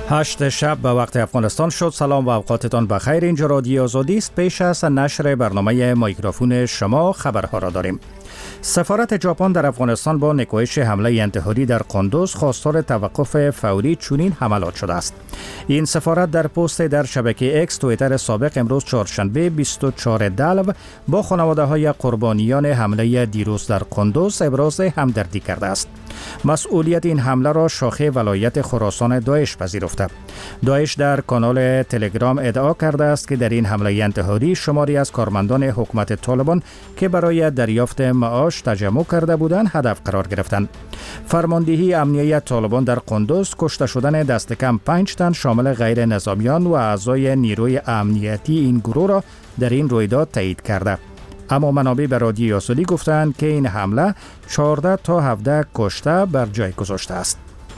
8 شب به وقت افغانستان شد. سلام و اوقاتتان بخیر. اینجا رادیو آزادی است. پیش از نشر برنامه میکروفون شما خبرها را داریم. سفارت ژاپن در افغانستان با نکوهش حمله انتحاری در قندوز خواستار توقف فوری چنین حملات شده است. این سفارت در پست در شبکه اکس توییتر سابق امروز چهارشنبه 24 دلو با خانواده‌های قربانیان حمله دیروز در قندوز ابراز همدردی کرده است. مسئولیت این حمله را شاخه ولایت خراسان داعش پذیرفته. داعش در کانال تلگرام ادعا کرده است که در این حمله انتحاری شماری از کارمندان حکومت طالبان که برای دریافت معاش تجمع کرده بودند هدف قرار گرفتند. فرماندهی امنیت طالبان در قندوز کشته شدن دست کم 5 تن شامل غیر نظامیان و اعضای نیروی امنیتی این گروه را در این رویداد تایید کرده. اما منابع به رادیو آزادی گفتند که این حمله 14 تا 17 کشته بر جای گذاشته است.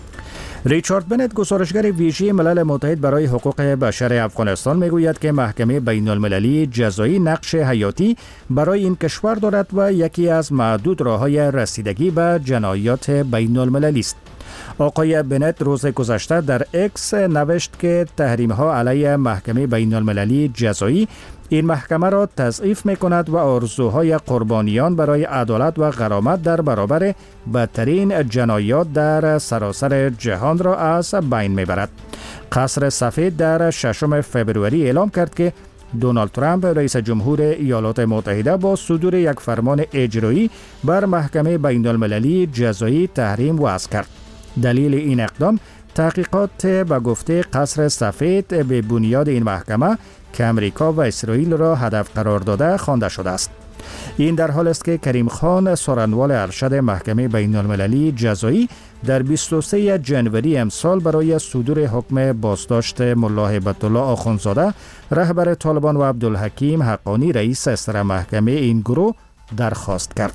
ریچارد بنت، گزارشگر ویژه ملل متحد برای حقوق بشر افغانستان، میگوید که محکمه بین المللی جزایی نقش حیاتی برای این کشور دارد و یکی از معدود راه‌های رسیدگی به جنایات بین المللی است. آقای بنت روز گذشته در اکس نوشت که تحریم‌ها علیه محکمه بین المللی جزایی این محکمه را تضعیف می‌کند و آرزوهای قربانیان برای عدالت و غرامت در برابر بدترین جنایات در سراسر جهان را از بین می‌برد. قصر سفید در 6 فوریه اعلام کرد که دونالد ترامپ رئیس جمهور ایالات متحده با صدور یک فرمان اجرایی بر محکمه بین المللی جزایی تحریم وضع کرد. دلیل این اقدام تحقیقات به گفته قصر سفید به بنیاد این محکمه که امریکا و اسرائیل را هدف قرار داده خوانده شده است. این در حال است که کریم خان، سخنران ارشد محکمه بین المللی جزایی، در 23 جنوری امسال برای صدور حکم بازداشت ملا هیبت الله آخوندزاده رهبر طالبان و عبدالحکیم حقانی رئیس اصل محکمه این گروه درخواست کرد.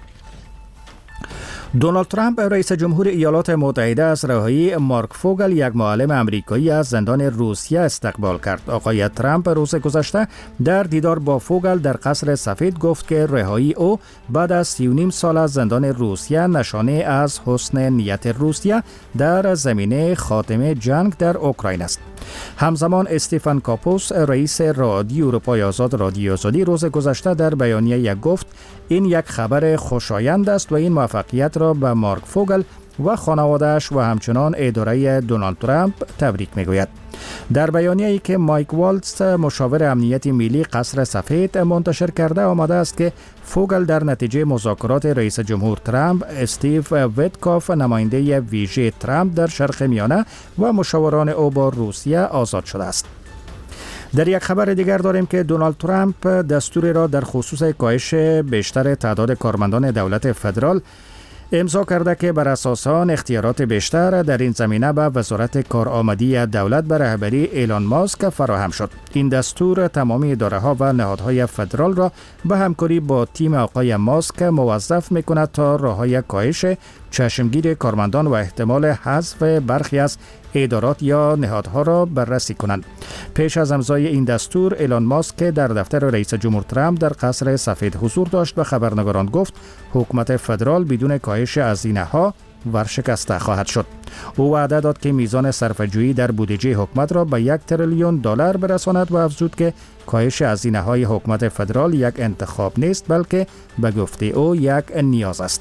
دونالد ترامپ رئیس جمهور ایالات متحده از رهایی مارک فوگل، یک معلم آمریکایی از زندان روسیه، استقبال کرد. آقای ترامپ روز گذشته در دیدار با فوگل در قصر سفید گفت که رهایی او بعد از 3.5 سال از زندان روسیه نشانه از حسن نیت روسیه در زمینه خاتمه جنگ در اوکراین است. همزمان استیفن کاپوس، رئیس رادیو اروپای آزاد رادیو آزادی، روز گذشته در بیانیه گفت این یک خبر خوشایند است و این موفقیت را به مارک فوگل و خانواده‌اش و همچنان اداره دونالد ترامپ تبریک میگوید. در بیانیه‌ای که مایک والتز، مشاور امنیت ملی قصر سفید، منتشر کرده آمده است که فوگل در نتیجه مذاکرات رئیس جمهور ترامپ، استیو ویتکاف، نماینده ویژه ترامپ در شرق میانه و مشاوران او با روسیه آزاد شده است. در یک خبر دیگر داریم که دونالد ترامپ دستوری را در خصوص کاهش بیشتر تعداد کارمندان دولت فدرال امضا کرده که بر اساس آن اختیارات بیشتر در این زمینه به وزارت کارآمدی دولت به رهبری ایلان ماسک فراهم شد. این دستور تمام اداره‌ها و نهادهای فدرال را به همکاری با تیم آقای ماسک موظف می‌کند تا راه‌های کاهش چشمگیر کارمندان و احتمال حذف برخی از ادارات یا نهادها را بررسی کنند. پیش از امضای این دستور، ایلان ماسک در دفتر رئیس جمهور ترامپ در قصر سفید حضور داشت. به خبرنگاران گفت حکومت فدرال بدون کاهش هزینه‌ها ورشکسته خواهد شد. او وعده داد که میزان صرفه‌جویی در بودجه حکومت را به 1 تریلیون دلار برساند و افزود که کاهش هزینه‌های حکومت فدرال یک انتخاب نیست بلکه به گفته او یک نیاز است.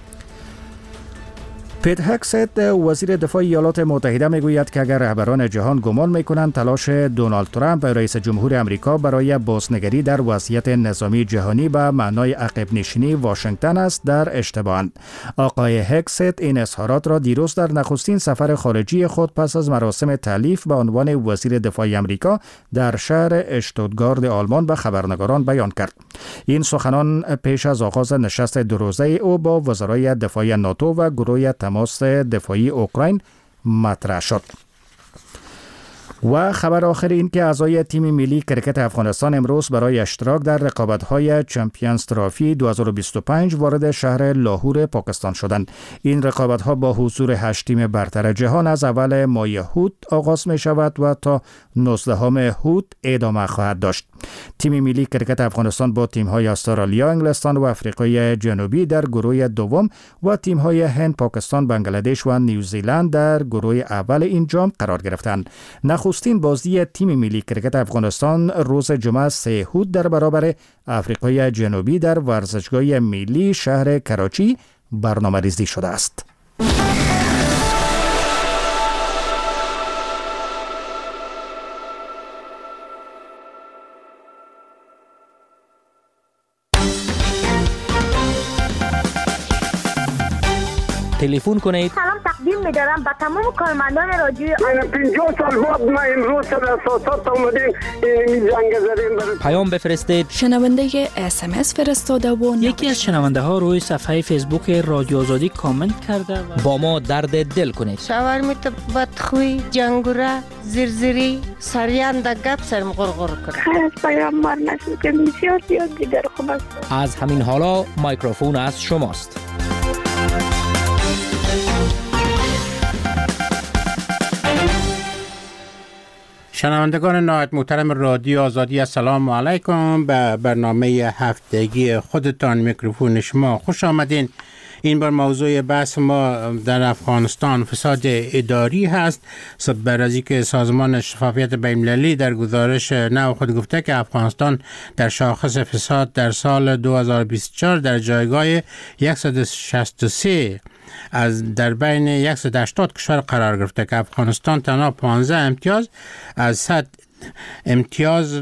پیت هگست، وزیر دفاع ایالات متحده، میگوید که اگر رهبران جهان گمان میکنند تلاش دونالد ترامپ رئیس جمهور آمریکا برای بازنگری در وضعیت نظامی جهانی به معنای عقب نشینی واشنگتن است، در اشتباهند. آقای هگست این اظهارات را دیروز در نخستین سفر خارجی خود پس از مراسم تألیف به عنوان وزیر دفاع آمریکا در شهر اشتوتگارت آلمان به خبرنگاران بیان کرد. این سخنان پیش از آغاز نشست 2 روزه او با وزرای دفاع ناتو و گروه تماس دفاعی اوکراین مطرح شد. و خبر آخر این که اعضای تیم ملی کرکت افغانستان امروز برای اشتراک در رقابت‌های چمپیونز ترافی 2025 وارد شهر لاهور پاکستان شدند. این رقابت‌ها با حضور 8 تیم برتر جهان از اول ماه هوت آغاز می شود و تا 19 هوت ادامه خواهد داشت. تیم ملی کرکت افغانستان با تیم‌های استرالیا، انگلستان و آفریقای جنوبی در گروه دوم و تیم‌های هند، پاکستان، بنگلادش و نیوزیلند در گروه اول این جام قرار گرفتند. نخستین بازی تیم ملی کرکت افغانستان روز جمعه 3 هوت در برابر آفریقای جنوبی در ورزشگاه ملی شهر کراچی برنامه‌ریزی شده است. تلفن کنید. سلام تقدیم می‌دارم به تمام کارمندان رادیو. 50 سال بعد ما امروز در اساسات اومدیم این جنگ زدیم. پیام بفرستید. شنونده SMS فرستاده و یکی از شنونده ها روی صفحه فیسبوک رادیو آزادی کامنت کرده و با ما درد دل کنید. شاورمیت بدخوی، جنگوره، زرزری، سریان در گپ سرم غرغر کنه. خیلی از پیام مار نشد که بسیار دیگر خوب است. از همین حالا مایکروفون از شماست. شنوندگان نهایت محترم رادیو آزادی، السلام علیکم. به برنامه هفتگی خودتان میکروفون شما خوش آمدین. این بار موضوع بحث ما در افغانستان فساد اداری هست. بر از اینکه سازمان شفافیت بین‌المللی در گزارش نو خود گفته که افغانستان در شاخص فساد در سال 2024 در جایگاه 163 از در بین 180 کشور قرار گرفته که افغانستان تنها 15 امتیاز از 100 امتیاز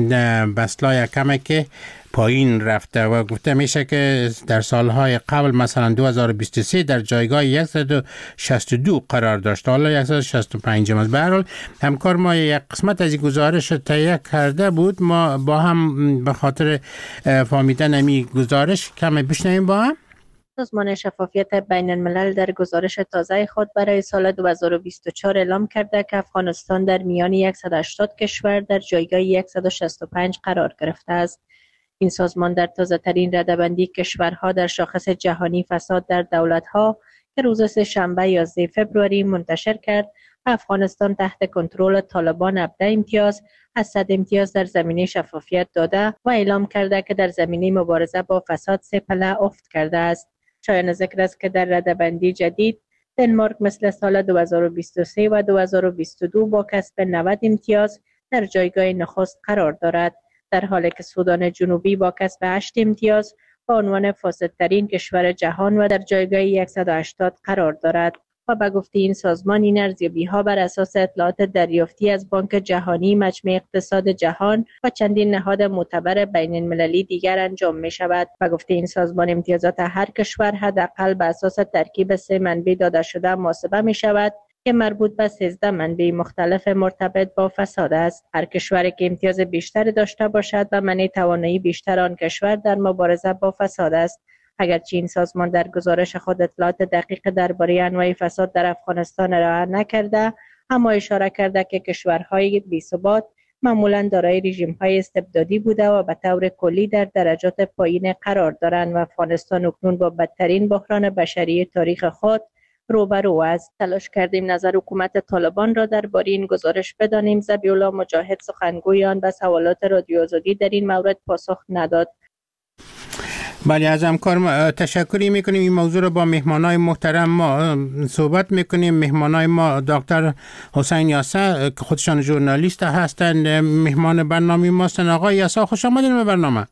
بسلای کمه که پایین رفته و گفته میشه که در سالهای قبل مثلا 2023 در جایگاه 162 قرار داشت، حالا 165 است. به هر حال همکار ما یک قسمت از این گزارش تهیه کرده بود، ما با هم به خاطر فهمیدن این گزارش کم بشنویم با هم. سازمان شفافیت بین الملل در گزارش تازه خود برای سال 2024 اعلام کرده که افغانستان در میان 180 کشور در جایگاه 165 قرار گرفته است. این سازمان در تازه ترین رده‌بندی کشورها در شاخص جهانی فساد در دولت‌ها که روز سه‌شنبه 11 فوریه منتشر کرد، افغانستان تحت کنترل طالبان 17 امتیاز از 100 امتیاز در زمینه شفافیت داده و اعلام کرده که در زمینه مبارزه با فساد 3 پله افت کرده است. شایان ذکر است که در رده‌بندی جدید دنمارک مثل سال 2023 و 2022 با کسب 90 امتیاز در جایگاه نخست قرار دارد، در حالی که سودان جنوبی با کسب 8 امتیاز با عنوان فاسدترین کشور جهان و در جایگاه 180 قرار دارد. و به گفته این سازمان این ارزیابی‌ها بر اساس اطلاعات دریافتی از بانک جهانی، مجمع اقتصاد جهان و چندین نهاد معتبر بین المللی دیگر انجام می شود. و گفته این سازمان امتیازات هر کشور حداقل به اساس ترکیب 3 منبع داده شده محاسبه می شود که مربوط به 13 منبع مختلف مرتبط با فساد است. هر کشوری که امتیاز بیشتری داشته باشد و معنی توانایی بیشتر آن کشور در مبارزه با فساد است. اگرچه این سازمان در گزارش خود اطلاعات دقیق درباره انواع فساد در افغانستان ارائه نکرده، اما اشاره کرده که کشورهای بی‌ثبات معمولاً دارای رژیم‌های استبدادی بوده و به طور کلی در درجات پایین قرار دارند و افغانستان اکنون با بدترین بحران بشری تاریخ خود روبرو است. تلاش کردیم نظر حکومت طالبان را درباره این گزارش بدانیم. ذبیح‌الله مجاهد سخنگوی آن به سوالات رادیو آزادی در این مورد پاسخ نداد. بله، از همکار تشکری میکنیم. این موضوع رو با مهمانای محترم ما صحبت میکنیم. مهمانای ما دکتر حسین یاسا که خودشان ژورنالیست هستند، مهمان برنامه ما هستند. آقای یاسا خوش آمدید به برنامه.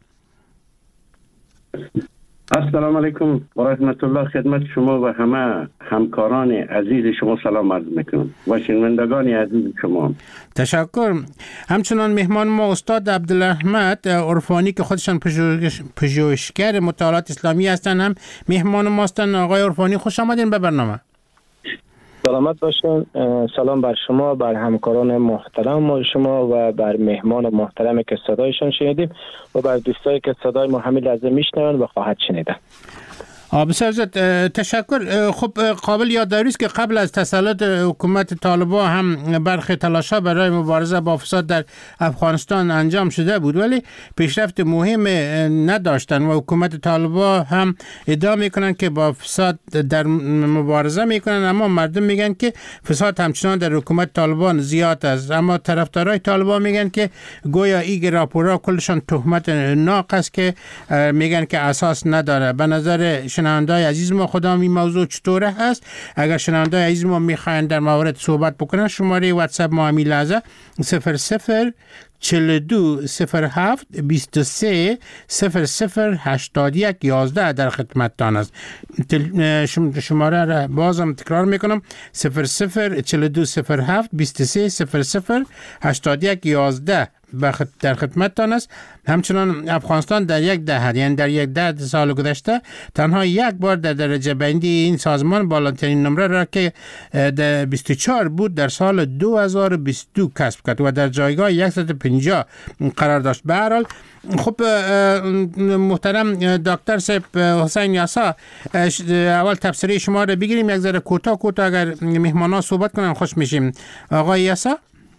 السلام علیکم و رحمت الله. خدمت شما و همه همکاران عزیز شما سلام عرض میکنم و شنوندگان عزیز شما. تشکر. همچنان مهمان ما استاد عبدالاحمد عرفانی که خودشان پژوهشگر مطالعات اسلامی هستند هم مهمان ما هستند. آقای عرفانی خوش آمدین به برنامه. سلامت باشین. سلام بر شما، بر همکاران محترم شما و بر مهمان محترمی که صدایشان شنیدیم و بر دوستایی که صدای ما همین لحظه میشنون و خواهد شنیدن. بسیار زیاد تشکر. خب قابل یادداری است که قبل از تسلط حکومت طالبان هم برخی تلاش‌ها برای مبارزه با فساد در افغانستان انجام شده بود، ولی پیشرفت مهم نداشتن و حکومت طالبان هم ادعا میکنن که با فساد در مبارزه میکنن، اما مردم میگن که فساد همچنان در حکومت طالبان زیاد است. اما طرفدارای طالبان میگن که گویا این راپورها کلشان تهمت ناقص است که میگن که اساس نداره. به نظر شنونده‌های عزیز ما خدام این موضوع چطوره هست؟ اگر شنونده‌های عزیز ما میخواین در مورد صحبت بکنن، شماره واتساپ ما همین لحظه 00 42 07 23 00 81 11 در خدمتتان است. شماره را بازم تکرار میکنم 00 42 07 23 00 81 11 در خدمتتان است. همچنان افغانستان در یک دهه، یعنی در یک دهه سال گذشته، تنها یک بار در درجه بندی این سازمان بالاترین نمره را که 24 بود در سال 2022 کسب کرد و در جایگاه 150 قرار داشت. به هر حال خب محترم دکتر صاحب حسین یاسا، اول تبصره شما را بگیریم یک ذره کوتاه اگر مهمانا صحبت کنن خوش میشیم. آقای یاسا.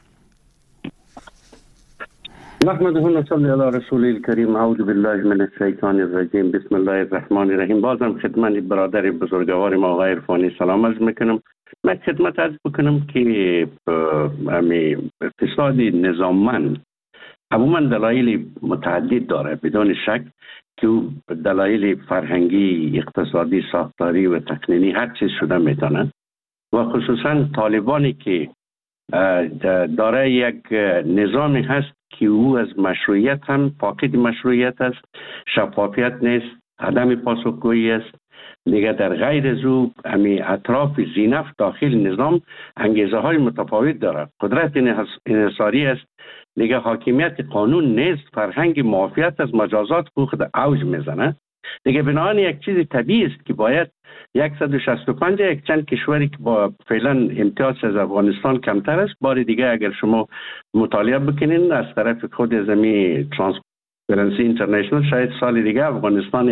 نحمده و نصلی علی رسول الکریم. اعوذ بالله من الشیطان الرجیم. بسم الله الرحمن الرحیم. بازم خدمت برادر بزرگوار ما آقای عرفانی سلام عرض میکنم. من خدمت عرض بکنم که اقتصاد نظاممند عموما دلایل متعدد داره، بدون شک که او دلایل فرهنگی، اقتصادی، ساختاری و تقنینی هر چیز شده میتونه و خصوصا طالبانی که داره یک نظامی هست که او از مشروعیت هم فاقد مشروعیت است، شفافیت نیست، عدم پاسخگویی است. دیگه در غیر از او اطراف زینف داخل نظام انگیزه های متفاوت داره. قدرت انحصاری است، دیگه حاکمیت قانون نیست، فرهنگ معافیت از مجازات حقوق اوج میزنه. دیگه بنابراین یک چیز طبیعی است که باید 165 یک چند کشوری که با فعلا امتیاز از افغانستان کمتر است، بار دیگه اگر شما مطالعه بکنین از طرف خود زمین ترانسپرنسی اینترنشنال، شاید سال دیگه افغانستان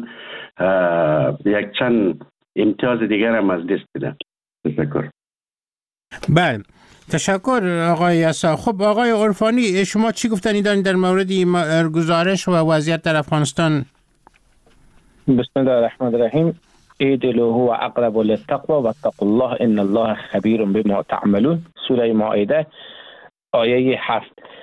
یک چند امتیاز دیگر هم از دست بده. تشکر. بله تشکر آقای یاسا. خب آقای عرفانی، شما چی گفتنی دارین در مورد گزارش و وضعیت در افغانستان؟ بسم الله الرحمن الرحیم. اعدلوا هو اقرب للتقوى واتقوا الله ان الله خبیر بما تعملون. سوره مائده آیه 7.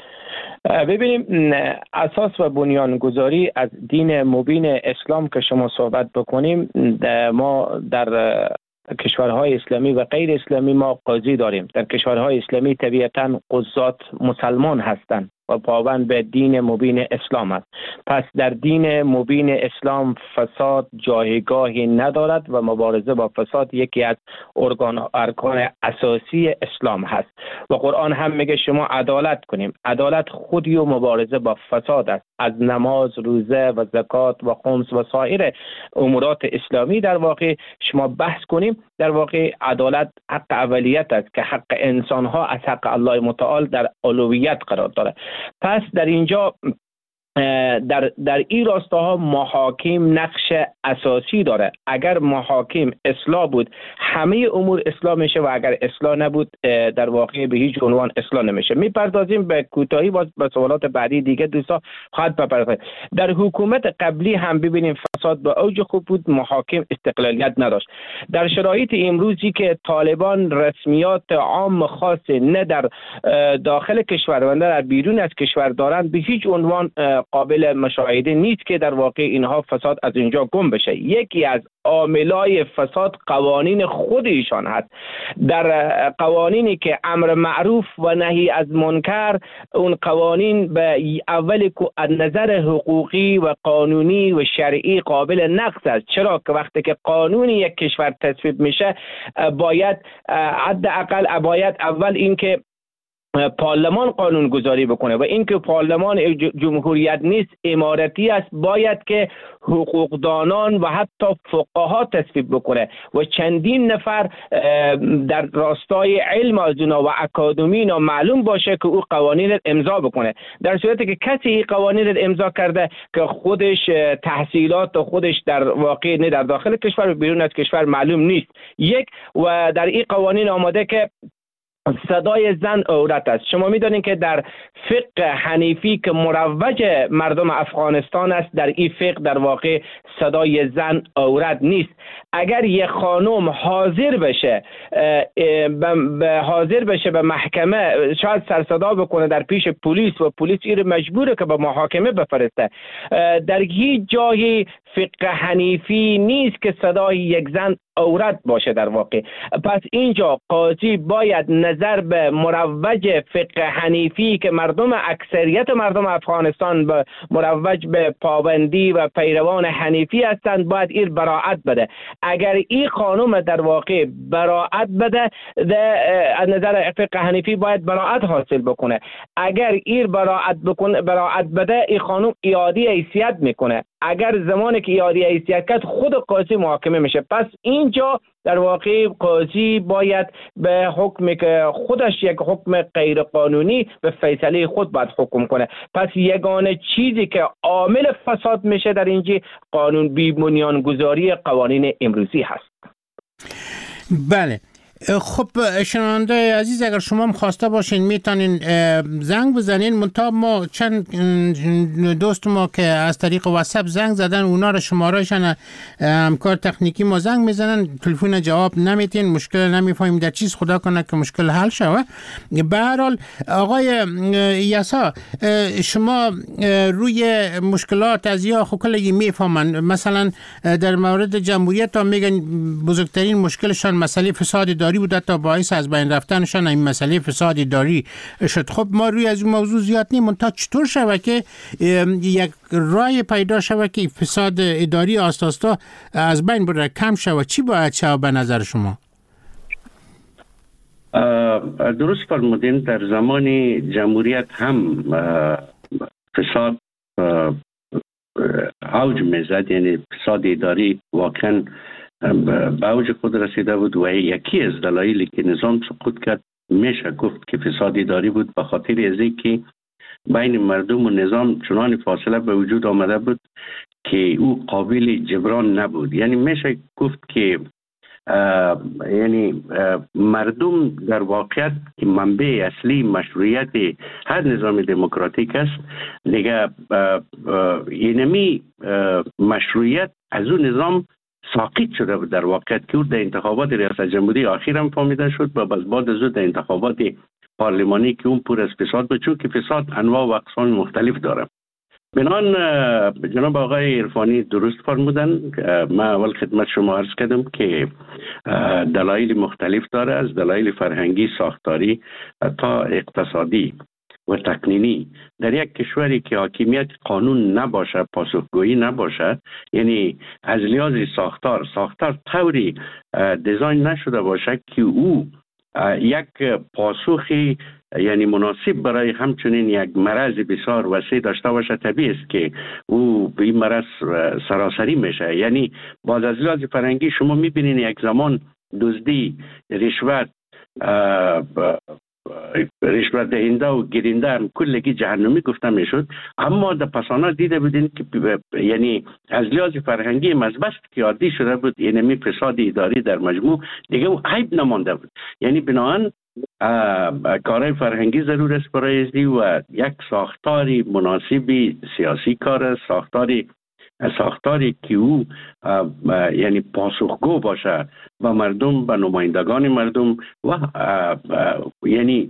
ببینیم اساس و بنیانگذاری از دین مبین اسلام که شما صحبت بکنیم، ما در کشورهای اسلامی و غیر اسلامی ما قاضی داریم. در کشورهای اسلامی طبیعتاً قضات مسلمان هستند و پابند به دین مبین اسلام است. پس در دین مبین اسلام فساد جایگاهی ندارد و مبارزه با فساد یکی از ارکان اساسی اسلام هست و قرآن هم میگه شما عدالت کنیم. عدالت خودی و مبارزه با فساد است. از نماز، روزه و زکات و خمس و سایر امورات اسلامی در واقع شما بحث کنیم، در واقع عدالت حق اولیت است که حق انسان ها از حق الله متعال در اولویت قرار داره. پس در اینجا در این راستاها محاکم نقش اساسی داره. اگر محاکم اصلاح بود همه امور اصلاح میشه و اگر اصلاح نبود در واقع به هیچ عنوان اصلاح نمیشه. میپردازیم به کوتاهی با سوالات بعدی دیگه دوستا خواهد بپردازیم. در حکومت قبلی هم ببینیم فساد به اوج خوب بود، محاکم استقلالیت نداشت. در شرایط امروزی که طالبان رسمیات عام خاص نه در داخل کشور و نه در بیرون از کشور دارند، به هیچ عنوان قابل مشاهده نیست که در واقع اینها فساد از اینجا گم بشه. یکی از عاملای فساد قوانین خود ایشان هست. در قوانینی که امر معروف و نهی از منکر، اون قوانین به اول از نظر حقوقی و قانونی و شرعی قابل نقض است. چرا که وقتی که قانون یک کشور تصویب میشه باید حداقل اول این که پارلمان قانون گذاری بکنه و اینکه پارلمان جمهوریت نیست، امارتی است، باید که حقوقدانان و حتی فقها تصویب بکنه و چندین نفر در راستای علم از اونا و اکادمی معلوم باشه که او قوانین امضا بکنه. در صورتی که کسی این قوانین امضا کرده که خودش تحصیلات و خودش در واقع نه در داخل کشور و بیرون از کشور معلوم نیست، یک و در این قوانین آماده که صدای زن عورت است. شما می‌دانید که در فقه حنیفی که مروج مردم افغانستان است، در این فقه در واقع صدای زن عورت نیست. اگر یک خانم حاضر بشه به محکمه، شاید سرصدا بکنه در پیش پلیس و پلیس این مجبوره که به محاکمه بفرسته. در هیچ جایی فقه حنیفی نیست که صدای یک زن عورت باشه در واقع. پس اینجا قاضی باید نظر به مروج فقه حنیفی که اکثریت مردم افغانستان به مروج به پابندی و پیروان حنیفی هستند، باید این براعت بده. اگر این خانم در واقع براعت بده، از نظر فقه حنیفی باید براعت حاصل بکنه. اگر این براعت بده، این خانم ایادی حیثیت میکنه. اگر زمانی که ایادی حیثیت کرد، خود قاضی محاکمه میشه. پس اینجا در واقع قاضی باید به حکم که خودش یک حکم غیر قانونی به فیصله خود باید حکم کنه. پس یگانه چیزی که عامل فساد میشه در اینجا قانون بی بنیانگذاری قوانین امروزی هست. بله. خب شنونده عزیز، اگر شما هم خواسته باشین میتونین زنگ بزنین. منتها ما چند دوست ما که از طریق واتساپ زنگ زدن، اونا رو شمارهشان همکار تکنیکی ما زنگ میزنن، تلفن جواب نمیتین، مشکل نمیفهمیم در چیز، خدا کنه که مشکل حل شوه. به هر حال آقای یسا، شما روی مشکلات از یا خلقی میفهمن، مثلا در مورد جمهوریت ها میگن بزرگترین مشکلشان مسئله فساد داری بوده تا باعث از بین رفتنشان این مسئله فساد اداری شد. خب ما روی از این موضوع زیاد نیم، منتها چطور شود که یک رای پیدا شود که فساد اداری آستاستا از بین بره، کم شود؟ چی باید شود به نظر شما؟ درست فرمودین، در زمان جمهوریت هم فساد اوج میزد، یعنی فساد اداری واقعا به اوج خود رسیده بود و یکی از دلایلی که نظام سقوط کرد میشه گفت که فساد اداری بود، به خاطر از اینکه بین مردم و نظام چنان فاصله به وجود آمده بود که او قابل جبران نبود. یعنی میشه گفت که مردم در واقعیت که منبع اصلی مشروعیت هر نظام دموکراتیک است، دیگه اینمی مشروعیت از اون نظام ساقط شده بود در واقعیت که در انتخابات ریاست جمهوری آخر هم فهمیده شد و بعد از در انتخابات پارلمانی که اون پر از فساد بود، چون که فساد انواع و اقسام مختلف داره. بنان جناب آقای عرفانی درست فرمودن. من اول خدمت شما عرض کردم که دلایل مختلف داره، از دلایل فرهنگی، ساختاری تا اقتصادی و تقنینی. در یک کشوری که حاکمیت قانون نباشه، پاسخگویی نباشه، یعنی از لحاظ ساختار طوری دیزاین نشده باشه که او یک پاسخی یعنی مناسب برای همچنین یک مرض بسیار وسیع داشته باشه، طبیعی است که او به این مرض سراسری میشه. یعنی باز از لحاظ فرهنگی شما میبینین یک زمان دزدی، رشوت دهنده و گیرنده هم کلگی جهنمی گفته میشد، اما در پسانا دیده بودین که یعنی از لحاظ فرهنگی مزبست که عادی شده بود، یعنی فساد اداری در مجموع دیگه او عیب نمانده بود. یعنی بناهن کارهای فرهنگی ضرور است برای ازدی و یک ساختاری مناسبی سیاسی کار است، ساختاری که او یعنی پاسخگو باشه به مردم، به نمایندگان مردم و یعنی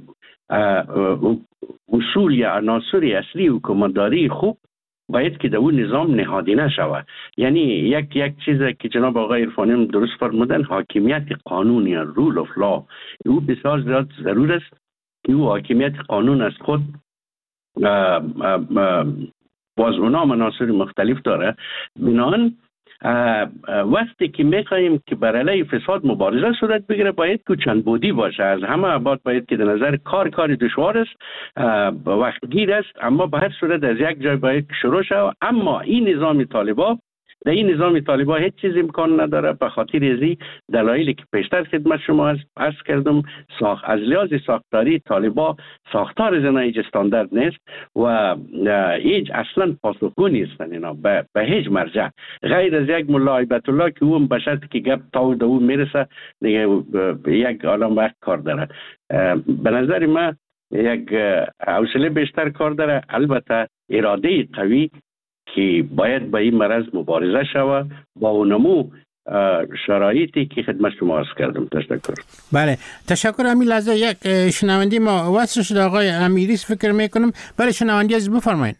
اصول یا عناصر اصلی حکومتداری خوب باید که در اون نظام نهادینه شود. یعنی یک چیز که جناب آقای عرفانی درست فرمودن، حاکمیت قانون یا رول اف لا، او بسیار زیاد ضرور است که او حاکمیت قانون از خود باز اونا مناصر مختلف داره. بنان وقتی که میخواییم که بر علیه فساد مبارزه صورت بگیره باید که چند بودی باشه. از همه ابعاد باید که در نظر کار دشوار است، وقتگیر است، اما به هر صورت از یک جای باید شروع شود. اما این نظام طالبان در این نظام طالبان هیچ چیز امکان نداره، به خاطر ازی دلایلی که پیشتر خدمت شما عرض کردم. از لحاظ ساختاری طالبان ساختار زنای هیچ استاندارد نیست و هیچ اصلا پاسخگو نیستن اینا به هیچ مرجع، غیر از یک ملا هیبت الله که اون به شرطی که گپ تا و دو میرسه دیگه یک عالم وقت کار داره. به نظر من یک حوصله بیشتر کار داره، البته اراده قوی که باید با این مرض مبارزه شود با اونمو شرایطی که خدمت شما عرض کردم. تشکر. بله تشکر. همین لحظه یک شنوندی ما وصل شد، آقای امیریس فکر میکنم. بله شنوندی از بفرمایید.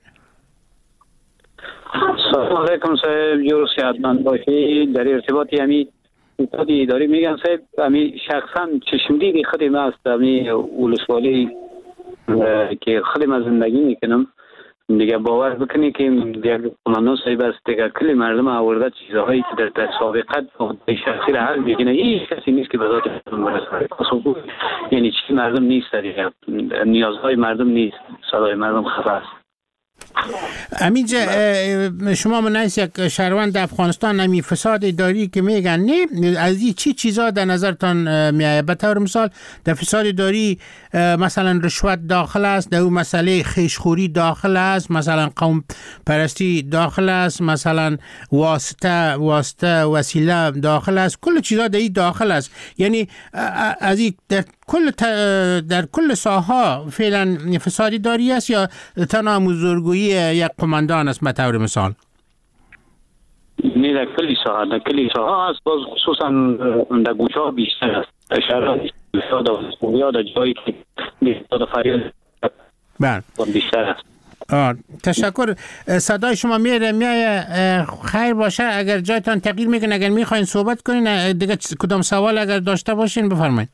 سلام علیکم صاحب، جور صحتمند باشی. در ارتباطی همین اتحادیه اداری میگم صاحب، همین شخصا چشمدید خودم است، همین ولسوالی که خودم زندگی میکنم دیگه باور بکنی که یک قانون صاحب است دیگه کلی مردم آورده چیزهایی که در سابقت شخصی را حل میکنه. هیچ کسی نیست که به ذات برسه، یعنی چی مردم نیست دیگه، نیازهای مردم نیست، صدای مردم خفه است. امینجا شما منعیس یک شهروند افغانستان، نمی فساد اداری که میگن نه، از این چی چیزا در نظرتان میآید؟ به طور مثال در فساد اداری مثلا رشوت داخل است، در اون مسئله خیشخوری داخل است، مثلا قوم پرستی داخل است، مثلا واسطه وسیله داخل است، کل چیزا در این داخل است. یعنی از این در کل ساحه فعلا فساد اداری است یا تنها مزرگویی یک قماندان است به طور مثال؟ نه، در کلی ساحه است، باز خصوصا در گوشه ها بیشتر است. در شهرها در جایی که فریاد بیشتر است. تشکر. صدای شما میایه. خیر باشه، اگر جایتان تغییر میکنه، اگر میخواین صحبت کنین دیگه کدام سوال اگر داشته باشین بفرمایید.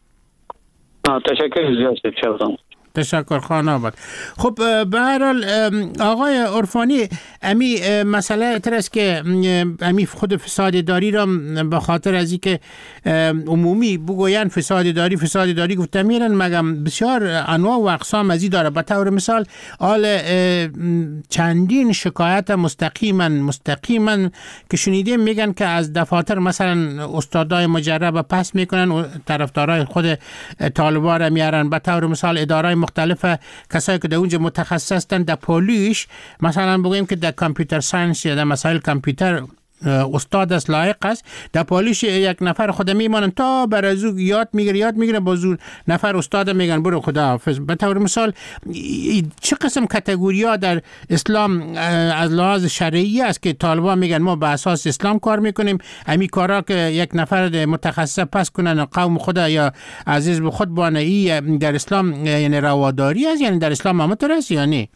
تشکر زیاد. تشکر خانه آباد. خب به هر حال آقای عرفانی، امی مسئله تر است که امی خود فساد اداری را به خاطر از اینکه عمومی بگوین فساد اداری گفته میرن، مگم بسیار انواع و اقسام از این داره. به طور مثال چندین شکایت مستقیما که شنیدیم میگن که از دفاتر مثلا استادای مجرب پس میکنن و طرفدارای خود طالبان را میارن. به طور مثال ادارای مختلف کسایی که در اونجا متخصص هستند، در پولیش مثلا بگویم که در کامپیوتر ساینس یا در مسائل کامپیوتر استاد است، لایق است، در پولیش یک نفر خود میمانن تا بر از او یاد میگیره بازور نفر استاد میگن برو خدا حافظ. به طور مثال چه قسم کاتگوری ها در اسلام از لحاظ شرعی است که طالبان میگن ما به اساس اسلام کار میکنیم، همین کارا که یک نفر متخصص پس کنن قوم خدا یا عزیز به خود بانه، ای در اسلام یعنی رواداری است، یعنی در اسلام همونطور است یا نه؟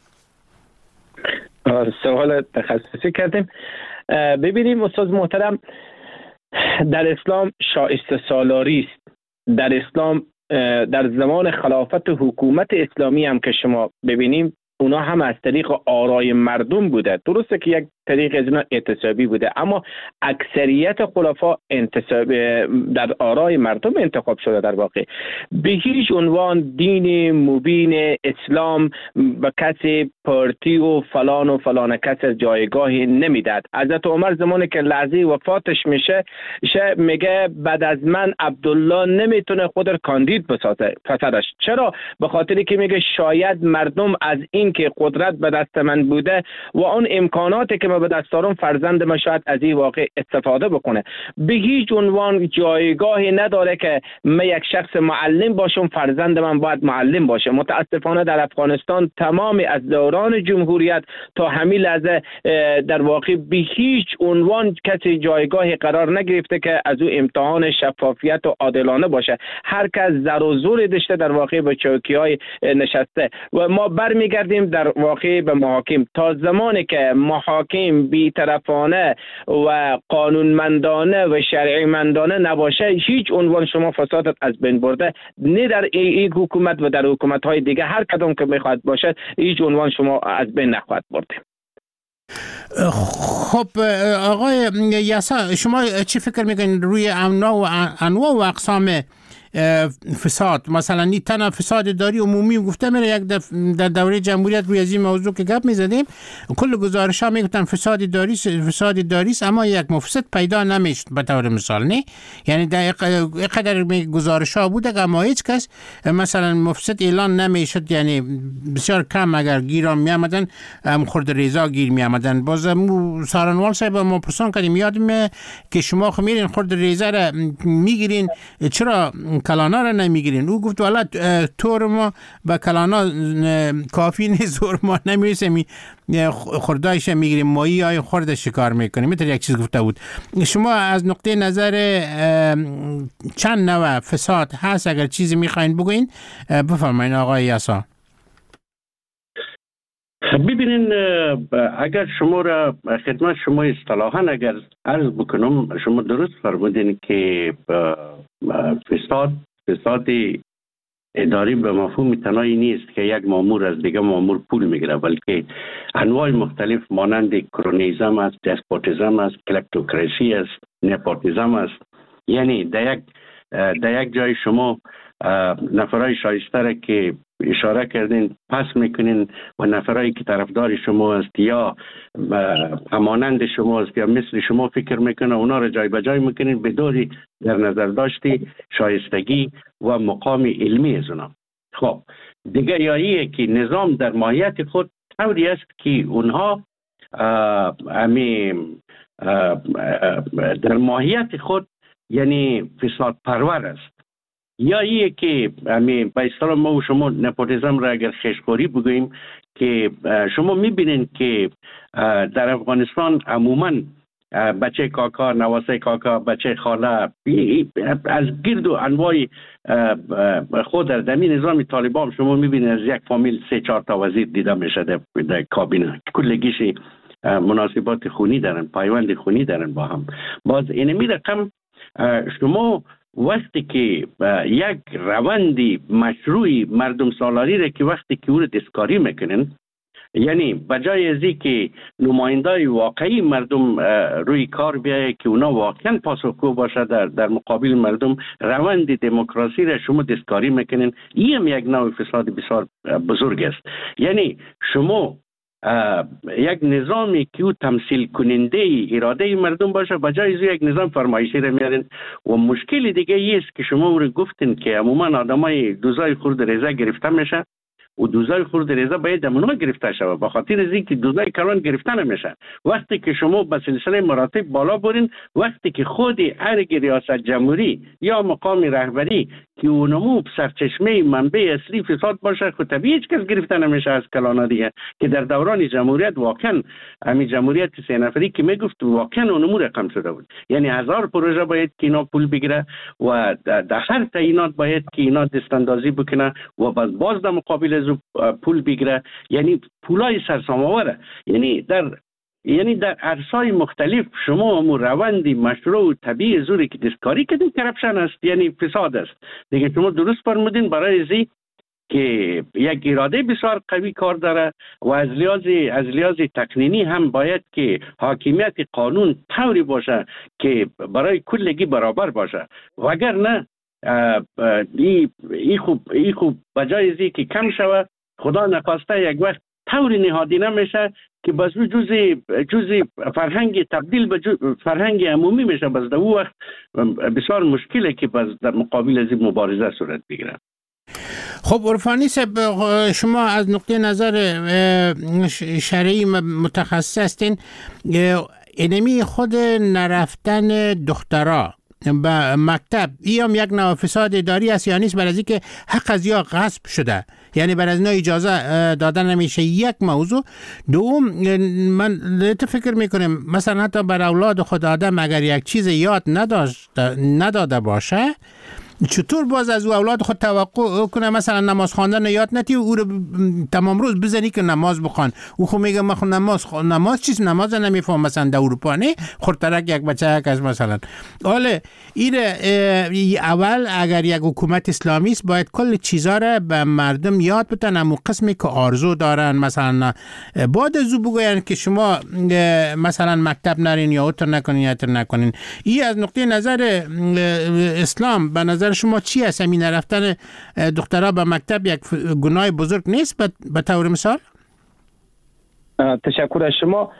سوال تخصصی کردیم. ببینیم استاد محترم، در اسلام شایسته سالاری است. در اسلام در زمان خلافت حکومت اسلامی هم که شما ببینیم اونا هم از طریق آرای مردم بوده. درسته که یک طریق از اینا اعتصابی بوده، اما اکثریت خلفا در آرای مردم انتخاب شده. در واقع به هیچ عنوان دین مبین اسلام به کسی پارتی و فلان کس جایگاهی نمیداد. حضرت عمر زمانی که لحظه وفاتش میشه میگه بعد از من عبدالله نمیتونه خود را کاندید بسازه پسرش. چرا؟ به خاطری که میگه شاید مردم از این که قدرت به دست من بوده و اون امکاناتی که به دست دارم فرزند من شاید از این واقع استفاده بکنه. به هیچ عنوان جایگاهی نداره که من یک شخص معلم باشم فرزند من باید معلم باشه. متاسفانه در افغانستان تمام از دوران جمهوریت تا همین لحظه در واقع به هیچ عنوان کسی جایگاهی قرار نگرفته که از او امتحان شفافیت و عادلانه باشه. هر کس زر و زور داشته در واقع به چوکی‌های نشسته و ما برمیگردیم در واقع به محاکم. تا زمانی که محاکم بی‌طرفانه و قانونمندانه و شرعیمندانه نباشه، هیچ عنوان شما فسادت از بین برده نه در این حکومت و در حکومت‌های دیگه هر کدام که میخواد باشه، هیچ عنوان شما از بین نخواهد برده. خب آقای یسا، شما چی فکر میکنید روی انواع و اقسام فساد؟ مثلا این تنها فساد داری عمومی گفته میره، یک در دوره جمهوریت روی از این موضوع که گپ میزدیم کل گزارش ها میگفتن فساد داری است، اما یک مفسد پیدا نمیشد به طور مثال، نه؟ یعنی در قدر گزارش ها بود اما هیچ کس مثلا مفسد اعلان نمیشد، یعنی بسیار کم اگر گیر می آمدن خرد ریزا گیر می آمدن. باز سارنوال صاحب ما پرسان کردیم، یادم که شما میرین خرد ریزا را میگیرین، چرا کلانا را نمیگیرین؟ او گفت والا طور ما به کلانا کافی نیست، طور ما نمیرسیم خردایش میگیریم، مایی های خرد شکار میکنیم. میتونی یک چیز گفته بود. شما از نقطه نظر چند نوع فساد هست اگر چیزی میخواین بگوین بفرمایین آقای یسا. ببینین، اگر شما را خدمت شما اصطلاحاً اگر عرض بکنم، شما درست فرمودین که فساد اداری به مفهوم تنهایی نیست که یک مامور از دیگه مامور پول میگیره، بلکه انواع مختلف مانند کرونیزم است، دسپوتیزم است، کلپتوکراسی است، نپوتیزم است. یعنی در یک جای شما نفرای شایسته را که اشاره کردین پس میکنین و نفرایی که طرفدار شما است یا همانند شما است یا مثل شما فکر میکنه اونا را جای به جای میکنین بدون در نظر داشتی شایستگی و مقام علمی از اونا. خب دیگه یاییه که نظام در ماهیت خود طوری است که اونها در ماهیت خود یعنی فساد پرور است. یا ایه که به اصطلاح ما و شما نپوتیزم را اگر خشخوری بگوییم که شما میبینین که در افغانستان عموما بچه کاکا، نواسه کاکا، بچه خاله از گرد و انواع خود در دمی نظام طالبان شما میبینین از یک فامیل 3-4 تا وزیر دیده میشه در کابینه، کلگیش مناسبات خونی دارن، پایوند خونی دارن با هم. باز اینمی رقم شما وقتی که یک روندی مشروعی مردم سالاری را که وقتی که او را دستکاری میکنن، یعنی بجای ازی که نمایندای واقعی مردم روی کار بیایه که اونا واقعا پاسخگو باشه در مقابل مردم، روند دموکراسی را شما دستکاری میکنن. این هم یک نوع فساد بسیار بزرگ است. یعنی شما یک نظامی که او تمثیل کننده اراده مردم باشه بجای از یک نظام فرمایشی را میارن. و مشکل دیگه ایست که شما او رو گفتین که عموما آدمای دوزای خرد ریزه گرفته میشه و دوزای خرد ریزه باید امونا گرفته شود، به خاطر از اینکه دوزای کلان گرفته نمیشه. وقتی که شما به سلسله مراتب بالا برین، وقتی که خود ارگ ریاست جمهوری یا مقام رهبری که اونمو سرچشمه منبع اصلی فساد باشه، خود طبیعی هیچ کس گرفته نمیشه از کلانا دیگه. که در دوران جمهوریت واقعا همین جمهوریت 3 نفری که میگفت واقعا اونمو رقم شده بود، یعنی 1000 پروژه باید که اینا پول بگیره و در هر تعیینات باید که اینا دستاندازی بکنه و باز در مقابل از پول بگیره، یعنی پولای سرسام‌آوره. یعنی در عرصه‌های مختلف شما هم روندی مشروع و طبیعی زوری که دستکاری کردین کرپشن است، یعنی فساد است دیگه. شما درست فرمودین برای ازی که یک اراده بسیار قوی کار داره و از لحاظ تقنینی هم باید که حاکمیت قانون طوری باشه که برای کلگی برابر باشه، وگرنه ای خوب بجای ازی که کم شوه خدا نخواسته یک وقت طوری نهادینه میشه که بس جزء فرهنگ تبدیل به فرهنگ عمومی میشه. بس در اون وقت بسیار مشکله که بس در مقابل از این مبارزه صورت بگیره. خب عرفانی صاحب، شما از نقطه نظر شرعی متخصص هستین. اینمی خود نرفتن دخترها به مکتب این هم یک نوع فساد اداری است یا نیست؟ برای اینکه حق از یا غصب شده، یعنی برای از اینا اجازه دادن نمیشه. یک موضوع. دوم، من فکر میکنم مثلا حتی بر اولاد خود آدم اگر یک چیز یاد نداده باشه چطور باز از او اولاد خود توقع کنه مثلا نماز خواندن یاد نتی او رو تمام روز بزنی که نماز بخوان؟ او خود میگه من نماز چیست؟ نماز نمیفهم. مثلا در اروپا نه خورترک یک بچه یک از مثلا حاله این اول اگر یک حکومت اسلامی است باید کل چیزا را به مردم یاد بدن، اما قسمی که آرزو دارن مثلا بعد از او بگوین که شما مثلا مکتب نرین یا اتر نکنین یا اتر نکنین. این از نقطه نظر اسلام به نظر شما چی است؟ همین رفتن دخترها به مکتب یک گناه بزرگ نیست به طور مثال؟ تشکر از شما.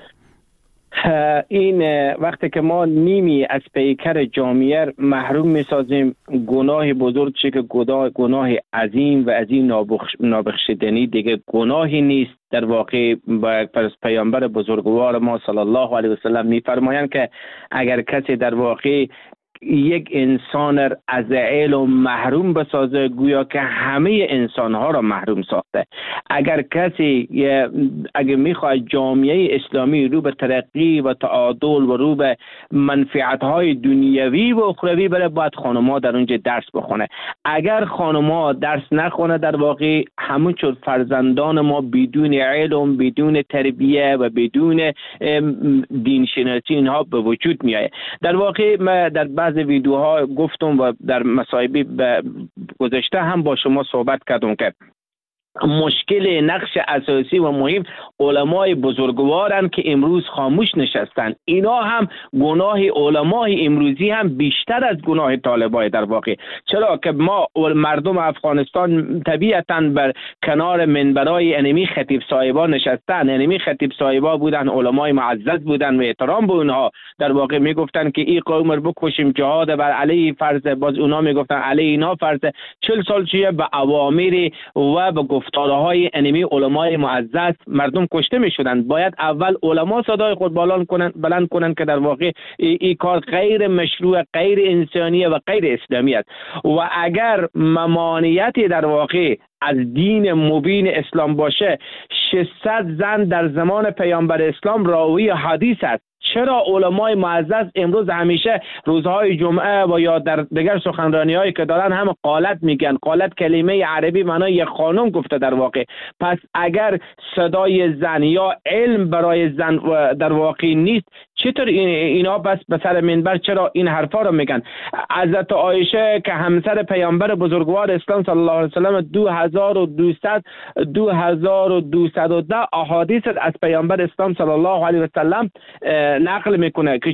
این وقتی که ما نیمی از پیکر جامعه محروم میسازیم، گناه بزرگ چه که گناه عظیم و از این نابخشیدنی دیگه گناهی نیست. در واقع پیامبر بزرگوار ما صلی الله علیه و سلم میفرمایند که اگر کسی در واقع یک انسان از علم محروم بسازه گویا که همه انسانها را محروم ساخته. اگر کسی اگر میخواد جامعه اسلامی رو به ترقی و تعادل و رو به منفعت‌های دنیوی و اخروی بره، باید خانم‌ها در اونجا درس بخونه. اگر خانم‌ها درس نخونه در واقع همونطور فرزندان ما بدون علم، بدون تربیه و بدون دینشناسی اینها به وجود میاد. در واقع در بعض ویدیوها گفتم و در مصاحبه گذشته هم با شما صحبت کردم که مشکل نقش اساسی و مهم علمای بزرگوارن که امروز خاموش نشستن. اینا هم گناه علمای امروزی هم بیشتر از گناه طالبای در واقع. چرا که ما مردم افغانستان طبیعتاً بر کنار منبرای انمی خطیب صاحبان نشستن. انمی خطیب صاحبا بودن، علمای معزز بودن و احترام به اونها در واقع میگفتن که این قوم رو بکشیم جهاد بر علیه فرض، باز اونا میگفتن علیه اینا فرض. 40 سال چیه به اوامر و به گفتارهای انمی علمای معزز مردم کشته می شدند. باید اول علما صدای خود بلند کنند که در واقع این کار غیر مشروع، غیر انسانی و غیر اسلامی است. و اگر ممانعتی در واقع از دین مبین اسلام باشه، 600 زن در زمان پیامبر اسلام راوی حدیث است. چرا علمای معزز امروز همیشه روزهای جمعه و یا در دیگر سخنرانی هایی که دارن هم قالت میگن؟ قالت کلمه عربی معنای یک خانم گفته در واقع. پس اگر صدای زن یا علم برای زن در واقع نیست، چطور اینا بس به سر منبر چرا این حرفا رو میگن؟ حضرت عایشه که همسر پیامبر بزرگوار اسلام صلی الله علیه و سلم 2210 احادیث از پیامبر اسلام صلی الله علیه و سلم نقل میکنه که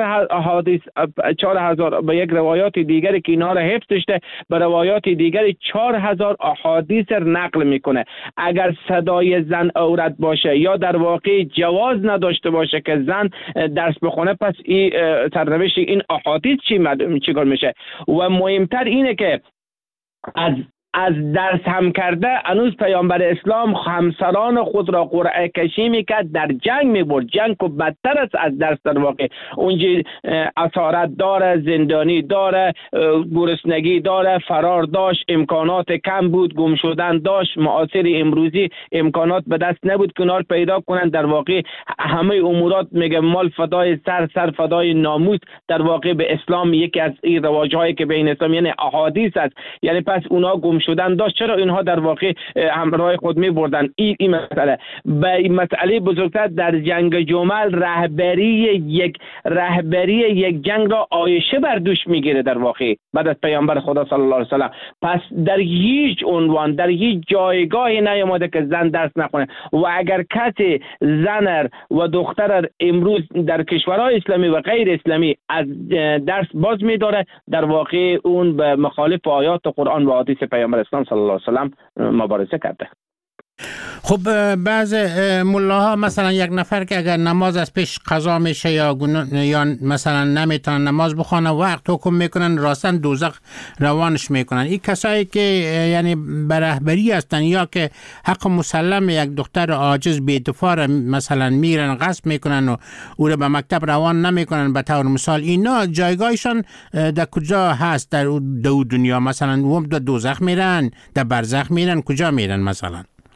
4000 به یک روایات دیگری که اینا رو حفظ داشته، به روایات دیگری 4000 احادیث نقل میکنه. اگر صدای زن عورت باشه یا در واقع جواز نداشته باشه که زن درس بخونه، پس این سرنوشت این احادیث چیکار میشه؟ و مهمتر اینه که از درس هم کرده هنوز پیامبر اسلام همسران خود را قرعه کشی میکرد، در جنگ میبرد. جنگ که بدتر است از درس در واقع. اونجا اسارت داره، زندانی داره، گرسنگی داره، فرار داشت، امکانات کم بود، گم شدن داشت. معاصر امروزی امکانات به دست نبود کنار پیدا کنن. در واقع همه امورات میگه مال فدای سر فدای ناموس. در واقع به اسلام یکی از این رواج‌هایی که بین اسلام یعنی احادیث است. یعنی پس اونا گم شدن داشت. چرا اینها در واقع همراه خود می بردن؟ این مسئله به مسئله بزرگتر در جنگ جمل رهبری یک جنگ را عایشه بر دوش میگیره در واقع بعد از پیامبر خدا صلی الله علیه و سلم. پس در هیچ عنوان در هیچ جایگاهی نیامده که زن درس نخونه. و اگر کسی زن و دختر امروز در کشورهای اسلامی و غیر اسلامی از درس باز می‌داره، در واقع اون به مخالف آیات قرآن و حدیث پیامبر اسلام صلی الله علیه و سلم مبارزه کرده. خب بعض ملاها مثلا یک نفر که اگر نماز از پیش قضا میشه یا مثلا نمیتونن نماز بخونه، وقت حکم میکنن راستن دوزخ روانش میکنن. این کسایی که یعنی به رهبری هستن یا که حق مسلم یک دختر عاجز بی‌دفاع مثلا میرن غصب میکنن و او رو به مکتب روان نمیکنن به طور مثال، اینا جایگاهشان در کجا هست در دو دنیا؟ مثلا هم در دوزخ میرن، در برزخ میرن، کجا میرن مثلا؟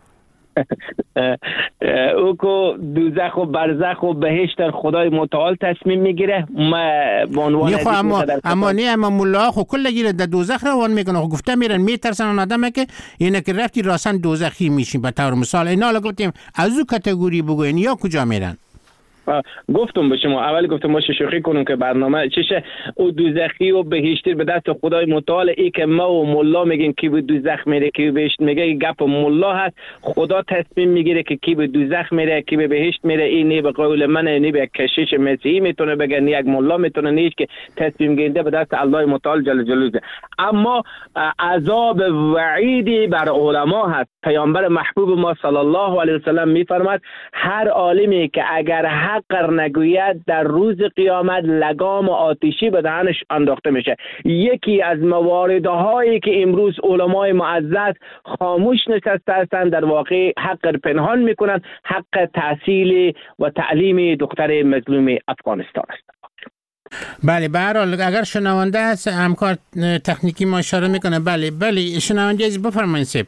او که دوزخ و برزخ و بهشت خدای متعال تصمیم میگیره. ما به عنوان اما ملا خو کل گیره در دوزخ روان میکنه. خو گفته میرن میترسن اون آدمه که اینه که رفتی راسن دوزخی میشی. به طور مثال اینا رو گفتیم از او کاتگوری بگوین یا کجا میرن؟ گفتم به شما اول گفتم باشه شوخی کنم که برنامه چشه او دوزخی و بهشتی به دست خدای متعال. ای که ما و ملا میگیم کی به دوزخ میره کی به بهشت میگه گپ ملا هست. خدا تصمیم میگیره که کی به دوزخ میره کی به بهشت میره. این نه به قول من نه به کشیش مسیحی میتونه بگه نه یک ملا میتونه نیست که تصمیم گیرنده به دست الله متعال جل جلاله. اما عذاب وعیدی بر علما هست. پیامبر محبوب ما صلی الله علیه و سلم میفرماد هر عالمی که اگر حق نگوید در روز قیامت لگام آتشی به دهنش انداخته میشه. یکی از مواردهایی که امروز علمای معزز خاموش نشسته هستند در واقع حق پنهان میکنند حق تحصیل و تعلیم دختر مظلوم افغانستان است. بله به هر حال اگر شنونده هست همکار تکنیکی ما اشاره میکنه. بله شنونده از بفرمایید سیب.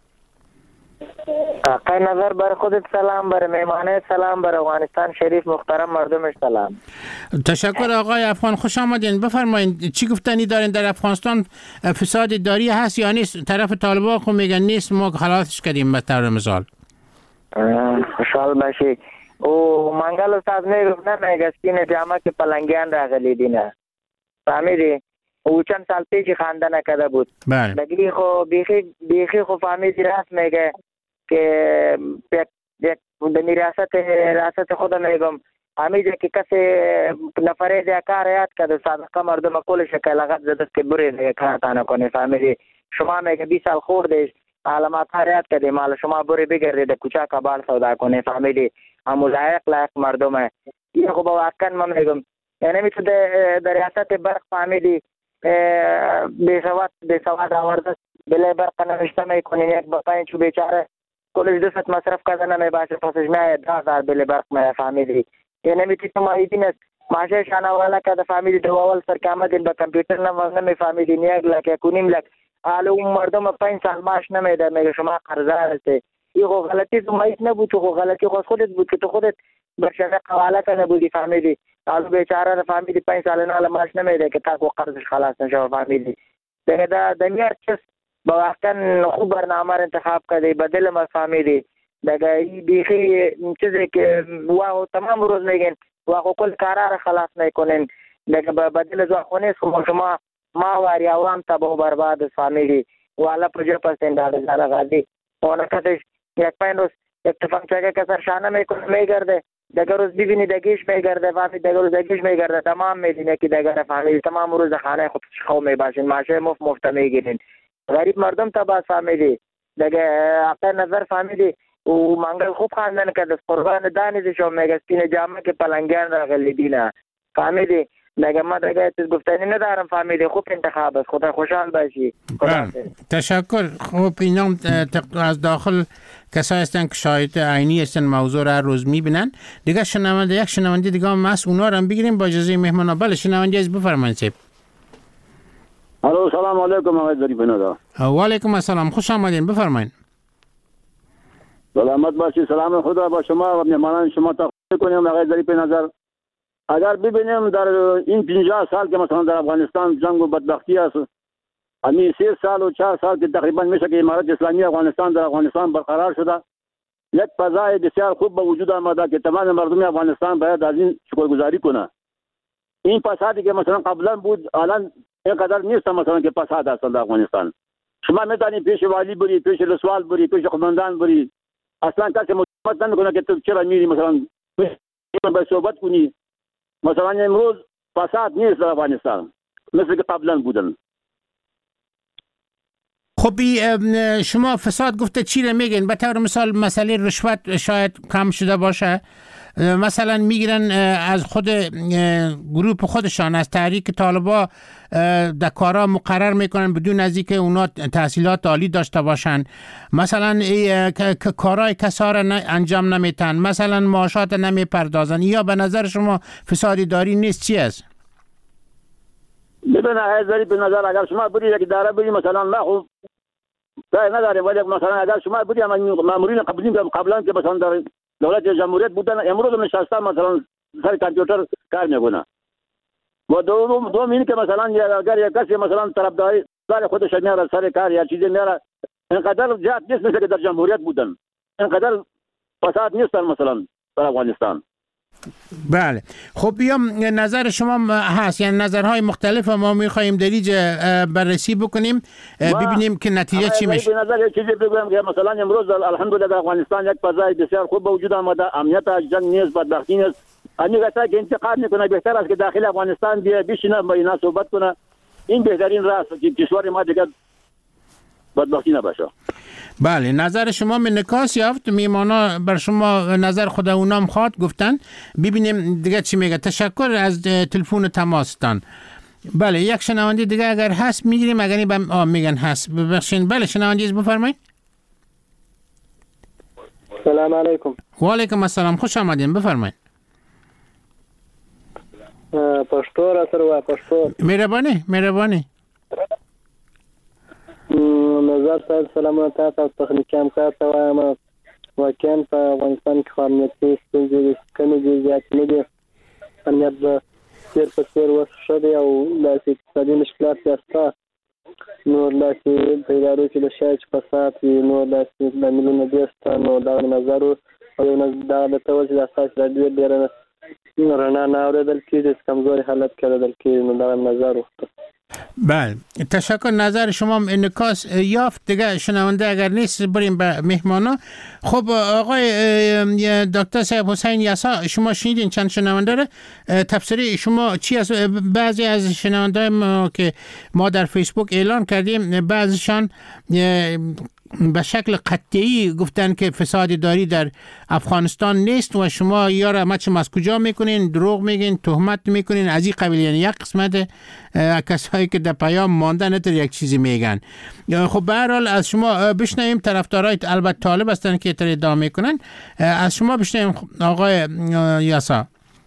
آقای نظر بر خودت سلام، بر مهمانه سلام، بر افغانستان شریف محترم مردمش سلام. تشکر آقای افغان، خوش آمدین. بفرمایید چی گفتنی دارین در افغانستان؟ فساد اداری هست یا نیست؟ طرف طالبان خو میگن نیست، ما خلاصش کردیم به طور مثال. خوشحال باشی. او منگل استاد میگفت نه میگستین جامعه که پلنگیان راغلی دینه فهمیدی؟ او چند سال پیش خانده نکده بود. بله. بگی خو بیخی خو فهمیدی راست میگه که به ریاست خود میگم همیشه که کسی نفره دیگه کار یاد کرده صادقه مردم کلش که لغت زده که بره دیگه کار تانه کنه فهمیدی؟ شما میگه 20 سال خوردش علامات کار یاد کرده مال شما بره بگرده در کوچه کبال سودا کنه فهمیدی؟ اما لایق مردمه. این خب واقعا من میگم یعنی می تو در ریاست برق فهمیدی بی سواد آورده بله برق نوشته میکنین یک بقاین چو بیچاره کلش دست مصرف کردن نمیباشه پسش میاد 10,000 بله برق می فهمیدی؟ یعنی می تو ما ایدین است ماشه شانوالا که فهمیدی دو اول سر که آمدین با کمپیوتر نمی فهمیدی نیگ لک یا کنیم لک حالا اون مردم 5 سال معاش نمیده میگه شما قرضدار هستی. این خو غلطی تو مایت نبود، تو غلطی خودت بود که تو خودت برشنه قواله کنه بودی فهمیدی؟ حالا بیچاره فهمیدی 5 سال نه معاش نمیده که تا قرضش خلاص نشه فهمیدی؟ دیگه دا میاد چیز با واقعا خوب برنامه انتخاب کرده بدل ما فهمیدی؟ دیگه این بیخی چیزی که واو تمام روز میگن واقعا کل کارا خلاص میکنن دیگه بدل زخونه شما ما واری عوام تبا برباد فهمیدی؟ والا پروژه پسند داره غادی اون کتش یک پنج اتفاق چه که سرشانه میگرده دیگه روز ببینی دگیش میگرده وقتی دیگه روز دگیش میگرده تمام میدینه که دیگه فهمیدی تمام روز خانه خود خو میباشین ماشه مفت میگیرین غریب مردم تبا فهمیدی؟ دیگه اپر نظر فهمیدی و منگل خوب خواندن کرده قربان دانیزی شو میگستین جامعه که پلنگیان راغلی دینه فهمیدی؟ دیگه ما دیگه گفتنی ندارم فهمیدی؟ خوب انتخاب است. خدا خوشحال باشی. تشکر. خوب اینا از داخل کسایی هستن که شاهد عینی هستن موضوع را روز میبینن. دیگه یک شنونده دیگه هم هست اونا رو هم بگیریم با اجازه مهمانا. بله شنونده از بفرمایید سیب. الو سلام علیکم آقای ظریف ندا. و علیکم السلام، خوش آمدین، بفرمایید. سلامت باشی. سلام خدا با شما و مهمانان شما تخصیص کنیم آقای ظریف نظر. اگر ببینیم در این 50 سال که مثلا در افغانستان جنگ و بدبختی است، همین 3 سال و 4 سال که تقریبا میشه که امارت اسلامی افغانستان در افغانستان برقرار شده، یک فضای بسیار خوب به وجود آمده که تمام مردم افغانستان باید از این شکرگزاری کنه. این فسادی که مثلا قبلا بود الان اینقدر نیست مثلا که فساد است در افغانستان. شما میتونید پیش والی بری، پیش رسوال بری، پیش قماندان بری، اصلا کسی مطمئن نمیکنه که تو چرا میری مثلا به صحبت کنی. مثلا امروز فساد نیست در افغانستان مثل که قبلا بودن. خب شما فساد گفته چی رو میگین؟ به طور مثال مسئله رشوت شاید کم شده باشه، مثلا میگیرن از خود گروه خودشان از تحریک طالبا در کارا مقرر میکنن بدون از اینکه اونا تحصیلات عالی داشته باشن، مثلا کارهای کسا را انجام نمیتن، مثلا معاشات نمیپردازن. یا به نظر شما فساد اداری نیست چی است؟ ببین هزاری به نظر اگر شما بری یک اداره بری مثلا ما خوب رای نداریم. ولی مثلا اگر شما بودیم مامورین قبلا که مثلا در دولت جمهوریت بودن امروز نشسته مثلا سر کامپیوتر کار میکنه و دوم این که مثلا اگر یک کسی مثلا طرفداری سر خودش میاره سر کار یا چیزی میاره اینقدر جهت نیست مثل که در جمهوریت بودن، اینقدر فساد نیستن مثلا در افغانستان. بله خب بیام نظر شما هست، یعنی نظرهای مختلف ما میخواییم در اینجا بررسی بکنیم ببینیم که نتیجه چی میشه. نظر چیزی بگم که مثلا امروز الحمدلله در افغانستان یک فضای بسیار خوب وجود آمده، امنیت جنگ نیست، بدبختی نیست. همین کسایی که انتقاد میکنه بهتر است که داخل افغانستان بیا بشینه با اینا صحبت کنه، این بهترین راه است که کشور ما دیگه بدبختی نباشه. بله نظر شما انعکاس یافت، میمانا بر شما نظر خود اونام خواد گفتن، ببینیم دیگه چی میگه. تشکر از تلفن تماستان. بله یک شنونده دیگه اگر هست میگیریم، اگر میگن هست ببخشید. بله شنونده بفرمایید. سلام علیکم. و علیکم السلام، خوش آمدین، بفرمایید. پښتو را سره وا پښتو. مهرباني نظر صاحب سلامونه تاسو تخنیکی همکار ته وایم. واقعا په افغانستان کې خو امنیتي ستونزې کمې دي، زیاتې نه دي. امنیت به تېر په تېر اوس ښه دی او داسې اقتصادي مشکلات بیا شته، نور داسې په ادارو کې د شایع فساد وي، نور داسې لاملونه ډېر شته. نو دغه نظر او یو دغه د ته چې د اساس راډیو ډېره رڼا نه اورېدل کېږي، کمزوري حالت کې اورېدل کېږي. نو دغه نظر وکړه. بله تشکر. نظر شما انعکاس یافت. دیگه شنونده اگر نیست بریم به مهمانا. خب آقای دکتر صاحب حسین یسا، شما شنیدین چند شنونده رو، تفسیر شما چی است؟ بعضی از شنونده ما که ما در فیسبوک اعلان کردیم بعضیشان به شکل قطعی گفتن که فساد اداری در افغانستان نیست و شما یا را مچم از کجا میکنین، دروغ میگین، تهمت میکنین از این قبیل. یعنی یک قسمت کسایی که در پیام ماندن نتر یک چیزی میگن. خب به هر حال از شما بشنویم. طرفدارای البته طالب هستن که تر ادعا میکنن، از شما بشنویم آقای یاسا.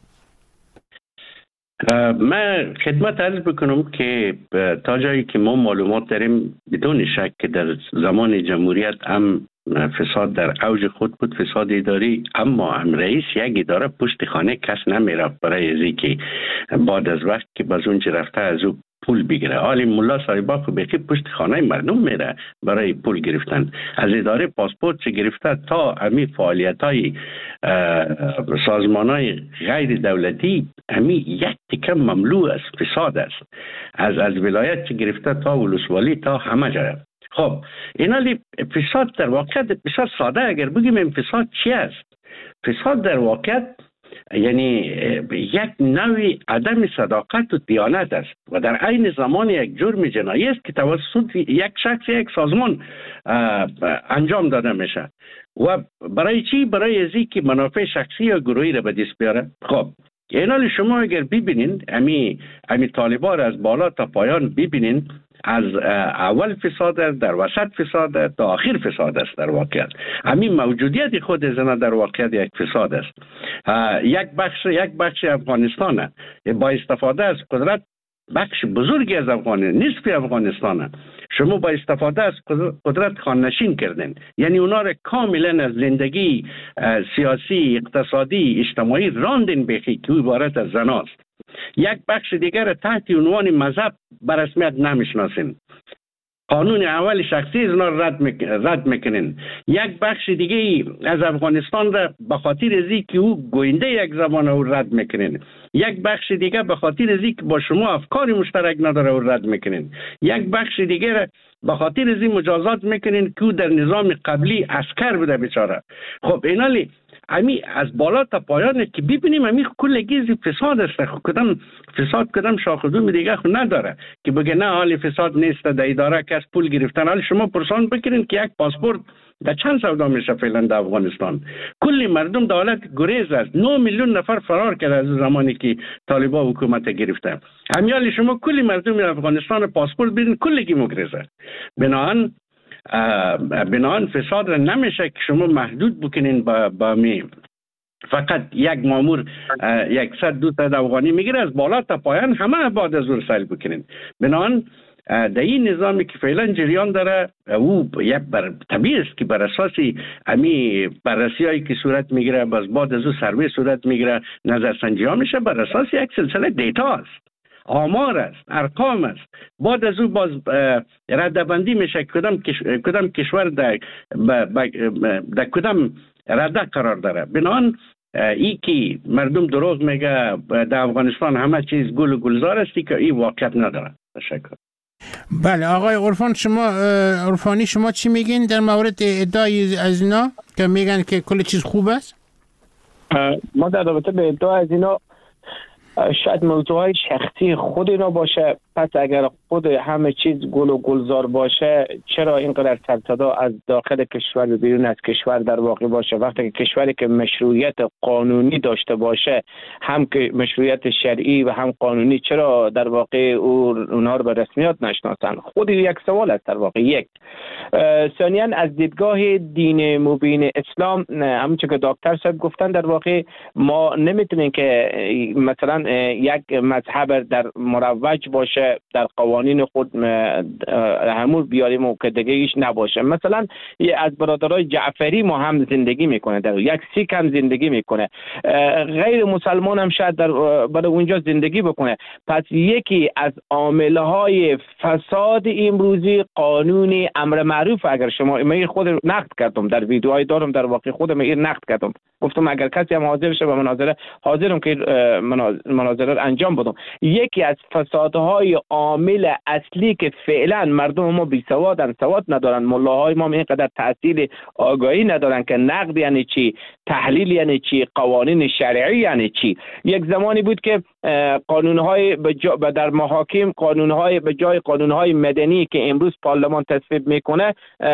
من خدمت عرض بکنم که تا جایی که ما معلومات داریم بدون شک که در زمان جمهوریت هم فساد در اوج خود بود، فساد اداری، اما هم رئیس یک اداره پشت خانه کس نمیرفت برای ازی که بعد از وقت که باز اونجا رفته از او پول بگیره. حالی ملا صاحبا خو بخی پشت خانه مردم میره برای پول گرفتن. از اداره پاسپورت چه گرفته تا امی فعالیت های سازمان های غیر دولتی، امی یک تکه مملو از فساد است. از ولایت چه گرفته تا ولسوالی تا همه جا. خب اینالی فساد در واقعیت بسیار ساده اگر بگیم این فساد چی است؟ فساد در واقعیت یعنی یک نوع عدم صداقت و دیانت است و در عین زمان یک جرم جنایی است که توسط یک شخص یک سازمان انجام داده میشه. و برای چی؟ برای ازی که منافع شخصی یا گروهی را به دست بیاره. خب اینال شما اگر ببینین امی طالبان از بالا تا پایان ببینین، از اول فساد است، در وسط فساد است، تا آخر فساد است. در واقعیت همین موجودیت خود زن در واقعیت یک فساد است. یک بخش افغانستان با استفاده از قدرت، بخش بزرگی از افغانستان، نصف افغانستان شما با استفاده از قدرت خاننشین کردن. یعنی اونا را کاملا از زندگی سیاسی، اقتصادی، اجتماعی راندن بخی که عبارت از زناست. یک بخش دیگر تحت عنوان مذهب به رسمیت نمیشناسین. قانون اول شخصی از اونا رد میکنین. یک بخش دیگه از افغانستان را به خاطر ازی که او گوینده یک زبان او رد میکنین. یک بخش دیگه به خاطر ازی که با شما افکار مشترک نداره او رد میکنین. یک بخش دیگه را به خاطر ازی مجازات میکنین که او در نظام قبلی عسکر بوده بیچاره. خب اینالی امی از بالا تا پایان که ببینیم امی کلگیز فساد است. کدام فساد کدام شاخدوم دیگه خو نداره که بگه نه حال فساد نیست، در اداره کس پول گرفتن. حال شما پرسان بکنین که یک پاسپورت در چند سودا میشه فعلا در افغانستان؟ کلی مردم در حالت گریز است. 9 میلیون نفر فرار کرده از زمانی که طالبان حکومت گرفته. همیال شما کلی مردم افغانستان پاسپورت بدین کلی که مگریزه. بناهن فساد را نمیشه که شما محدود بکنین با می فقط یک مامور 100-200 افغانی میگیره، از بالا تا پایان همه بعد از اون سیل بکنین. بناهن در این نظامی که فعلا جریان داره او یک طبیعی است که بر اساس امی بررسی هایی که صورت میگیره باز بعد از او سروی صورت میگیره نظرسنجی ها میشه بر اساس یک سلسله دیتا است، آمار است، ارقام است. بعد از او باز ردبندی میشه کدام کشور در کدام رده قرار داره. بنابراین ای که مردم دروغ میگه در افغانستان همه چیز گل و گلزار است که این واقعیت نداره. تشکر. بله آقای عرفانی شما چی میگین در مورد ادعای از اینا که میگن که کل چیز خوب است؟ ما در رابطه به ادعا از اینا شاید موضوعهای شخصی خود اینا باشه. پس اگر خود همه چیز گل و گلزار باشه چرا اینقدر سرصدا از داخل کشور و بیرون از کشور در واقع باشه؟ وقتی که کشوری که مشروعیت قانونی داشته باشه، هم که مشروعیت شرعی و هم قانونی، چرا در واقع اونها رو به رسمیت نشناسن؟ خود یک سوال است در واقع. یک ثانیاً از دیدگاه دین مبین اسلام، همونچه که دکتر صاحب گفتن، در واقع ما نمیتونیم که مثلا یک مذهب در مروج باشه در قوانین خود همون بیاریم و که دیگه ایش نباشه. مثلا از برادرای جعفری ما هم زندگی میکنه، در یک سیک هم زندگی میکنه، غیر مسلمان هم شاید برای اونجا زندگی بکنه. پس یکی از عاملهای فساد امروزی قانون امر معروف، اگر شما من خود نقد کردم در ویدیوهای دارم، در واقع خودم این نقد کردم، گفتم اگر کسی هم حاضر شه به مناظره حاضرم که مناظره رو انجام بدم. یکی از فسادهای عامل اصلی که فعلا مردم ما بی سوادن، سواد ندارن، ملاهای ما اینقدر تحصیل آگاهی ندارن که نقد یعنی چی، تحلیل یعنی چی، قوانین شرعی یعنی چی. یک زمانی بود که قانونهای در محاکم قانونهای به جای قانونهای مدنی که امروز پارلمان تصویب میکنه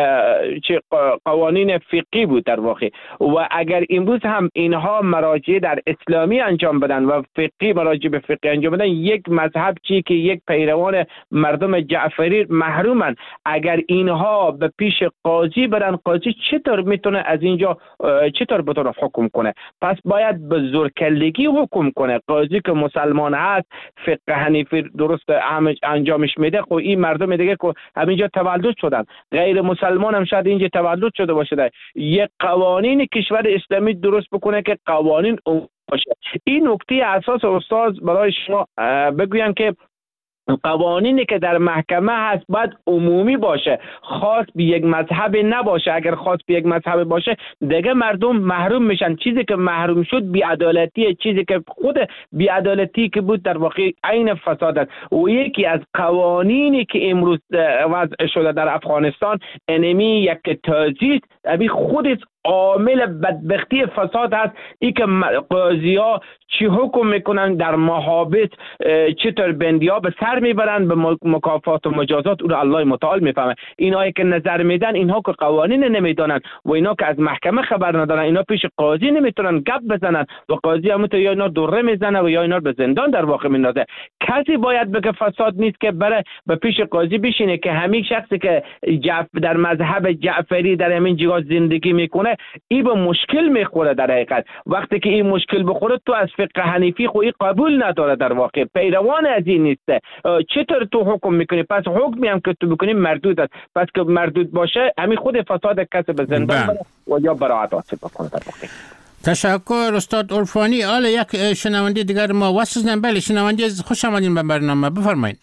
چه قوانین فقهی بود در واقع. و اگر امروز هم اینها مراجع در اسلامی انجام بدن و فقهی مراجع به فقهی انجام بدن، یک مذهب چی که یک پیروان مردم جعفری محرومن، اگر اینها به پیش قاضی برن، قاضی چطور میتونه از اینجا چطور بتونه حکم کنه؟ پس باید به زورکلگی حکم کنه. قاضی که مسلمان هست، فقه حنیفی درست انجامش میده، خب این مردم دیگه که همینجا تولد شدن، غیر مسلمان هم شاید اینجا تولد شده باشه، یک قوانین کشور اسلامی درست بکنه که قوانین باشه. این نکته اساس استاد برای شما بگویم که قوانینی که در محکمه هست باید عمومی باشه، خاص به یک مذهب نباشه. اگر خاص به یک مذهب باشه دیگه مردم محروم میشن. چیزی که محروم شد بی‌عدالتیه، چیزی که خود بی‌عدالتی که بود در واقع عین فساد است. و یکی از قوانینی که امروز وضع شده در افغانستان انمی یک تازیست، ابی خودش عامل بدبختی فساد هست. ای که قاضی ها چی حکم میکنن در محابط، چطور بندی ها به سر میبرن به مکافات و مجازات، اون الله متعال میفهمه. اینایی که نظر میدن، اینها که قوانین نمیدانن و اینا که از محکمه خبر ندارن، اینا پیش قاضی نمیتونن گپ بزنن و قاضی هم یا اینا دوره میزنه و یا اینا به زندان در واقع میندازه. کسی باید بگه فساد نیست که بره به پیش قاضی بشینه که همین شخصی که در مذهب جعفری در همین جگاه زندگی میکنه این به مشکل میخوره. در حقیقت وقتی که این مشکل بخوره، تو از فقه حنیفی خودی قبول نداره، در واقع پیروان از این نیسته، چطور تو حکم میکنی؟ پس حکمی هم که تو بکنی مردود است. پس که مردود باشه همین خود فساد کسی به زندان بره و یا براعت حاصل بکنه. در واقع تشکر استاد عرفانی. حالا یک شنونده دیگر ما واسه بله شنونده خوش آمدین به برنامه، بفرمایید.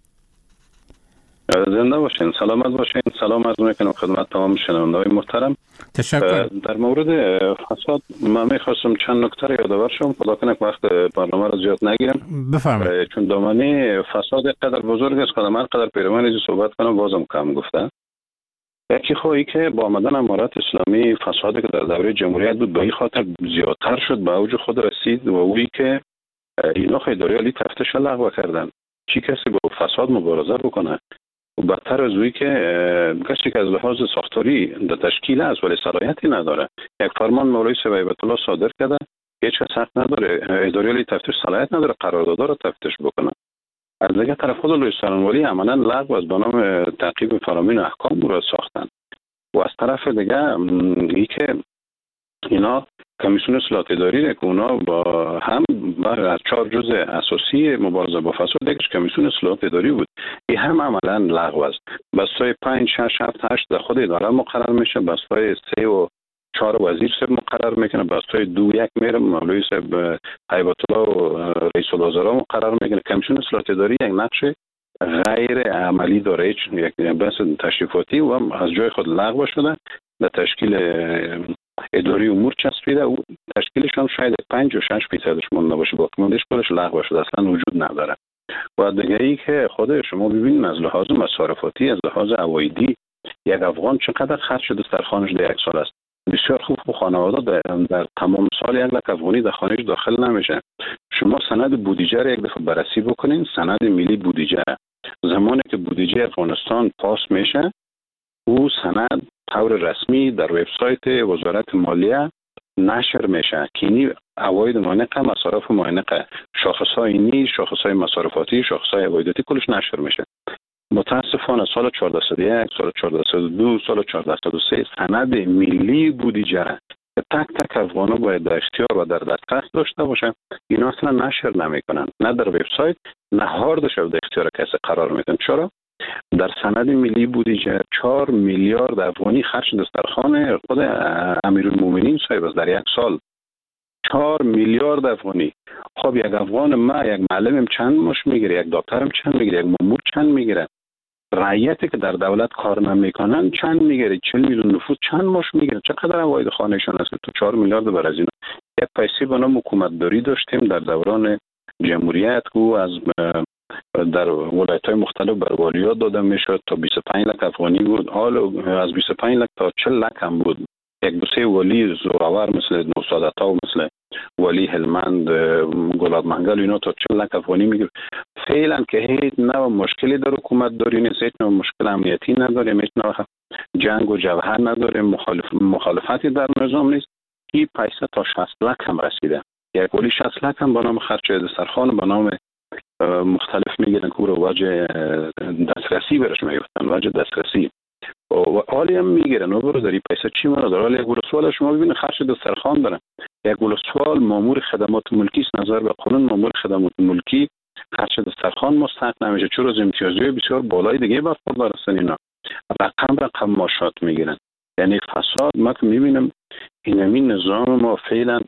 زنده باشین، سلامت باشین. سلام عرض میکنم خدمت تمام شنونده‌های محترم. تشکر. در مورد فساد من میخواستم چند نکته رو یادآور شم، خدا کنه که وقت برنامه رو زیاد نگیرم. بفرمایید. چون دامنه فساد قدر بزرگ است، خودم هر قدر پیروانی صحبت کنم بازم کم گفتن. یکی خواهی که با آمدن امارات اسلامی فسادی که در دوره جمهوریت بود به این خاطر زیادتر شد، به اوج خود رسید و اویی که اینا اداره عالی تفتیش لغو کردن. چی کسی با فساد مبارزه بکنه؟ و بدتر از اویی که کسی که از لحاظ ساختاری در تشکیل است ولی صلاحیتی نداره. یک فرمان مولوی هیبت الله صادر کرده، هیچ کس حق نداره، اداره عالی تفتیش صلاحیت نداره قراردادها رو تفتیش بکنه. از دیگه طرف خود لوی سرانوالی عملا لغو از به نام تعقیب فرامین احکام رو ساختن. و از طرف دیگه ای که اینا کمیسیون اصلاحات اداری که اونا با هم از 4 جزء اساسی مبارزه با فساد یکیش کمیسیون اصلاحات اداری بود. این هم عملا لغو است. بستای 5 6 7 8 در خود اداره مقرر میشه، بستای 3 و 4 وزیر صاحب مقرر میکنه، بستای 2 1 میره مولوی صاحب هیبت الله و رئیس الوزراء مقرر میکنه. کمیسیون اصلاحات اداری یک نقش غیر عملی داره، یک بحث تشریفاتی و هم از جای خود لغو شده، به تشکیل اداری امور چسبیده و تشکیلشان شاید 5 و 6% مونده باشه، باقی موندهش کلش لغو شده، اصلا وجود نداره. و دیگه ای که خود شما ببینید از لحاظ مصارفاتی، از لحاظ عوایدی، یک افغان چقدر خرج شده در خانه‌اش در یک سال است. بسیار خوب خانواده در تمام سال یک لک افغانی در خانه‌اش داخل نمیشه. شما سند بودجه را یک دفعه بررسی بکنین، سند ملی بودجه زمانی که بودجه افغانستان پاس میشه، او سند طور رسمی در وبسایت وزارت مالیه نشر میشه که اینی عواید مانقه، مصارف مانقه، شاخصهای اینی، شاخصهای مصارفاتی، شاخصهای عوایداتی کلش نشر میشه. متاسفانه سال 1401، سال 1402، سال 1403 سند ملی بودجه را که تک تک افغانا باید در اختیار و در دسترس داشته باشه، اینا اصلا نشر نمیکنن، نه در وبسایت نه هاردش در اختیار کسی قرار میدن. چرا؟ در سند ملی بودجه 4 میلیارد افغانی خرج دسترخوان خود امیرالمومنین صاحب است در یک سال. 4 میلیارد افغانی. خب یک افغان ما، یک معلمم چند مش میگیره، یک دکترم چند میگیره، یک مامور چند میگیره، رعیتی که در دولت کار نمیکنن چند میگیره، 40 میلیون نفوس چند مش میگیره، چقدر عواید خانهشان است که تو 4 میلیارد بر از اینا. یک پیسه به نام حکومت داری داشتیم در دوران جمهوریت که از در ولایت‌های مختلف بر والیات داده میشد تا 25 لک افغانی بود، حال از 25 لک تا 40 لک هم بود. یک دو سه ولی زورآور مثل نوسادتا و مثل ولی هلمند، گلاب منگل اینا تا 40 لک افغانی میگیره. فعلا که هیچ نوع مشکلی در حکومت داری نیست، هیچ نوع مشکل امنیتی نداریم، هیچ نوع جنگ و جبهه نداریم، مخالفتی در نظام نیست. این پیسه تا 60 لک هم رسیده. یک ولی 60 لک هم به نام خرج دسترخوان به نام مختلف میگیرن که رو وجه دسترسی برش میفتن، وجه دسترسی و حالی هم میگیرن و برو داری پیسه چی مرا داره. یک ولسوال شما ببینید خرج دسترخوان دارن. یک ولسوال مامور خدمات ملکی است، نظر به قانون مامور خدمات ملکی خرج دسترخوان مستحق نمیشه، چون از امتیازهای بسیار بالای دیگه برخوردار هستن. اینا رقم ماشات میگیرن. یعنی فساد ما که میبینم این نظام ما فعلا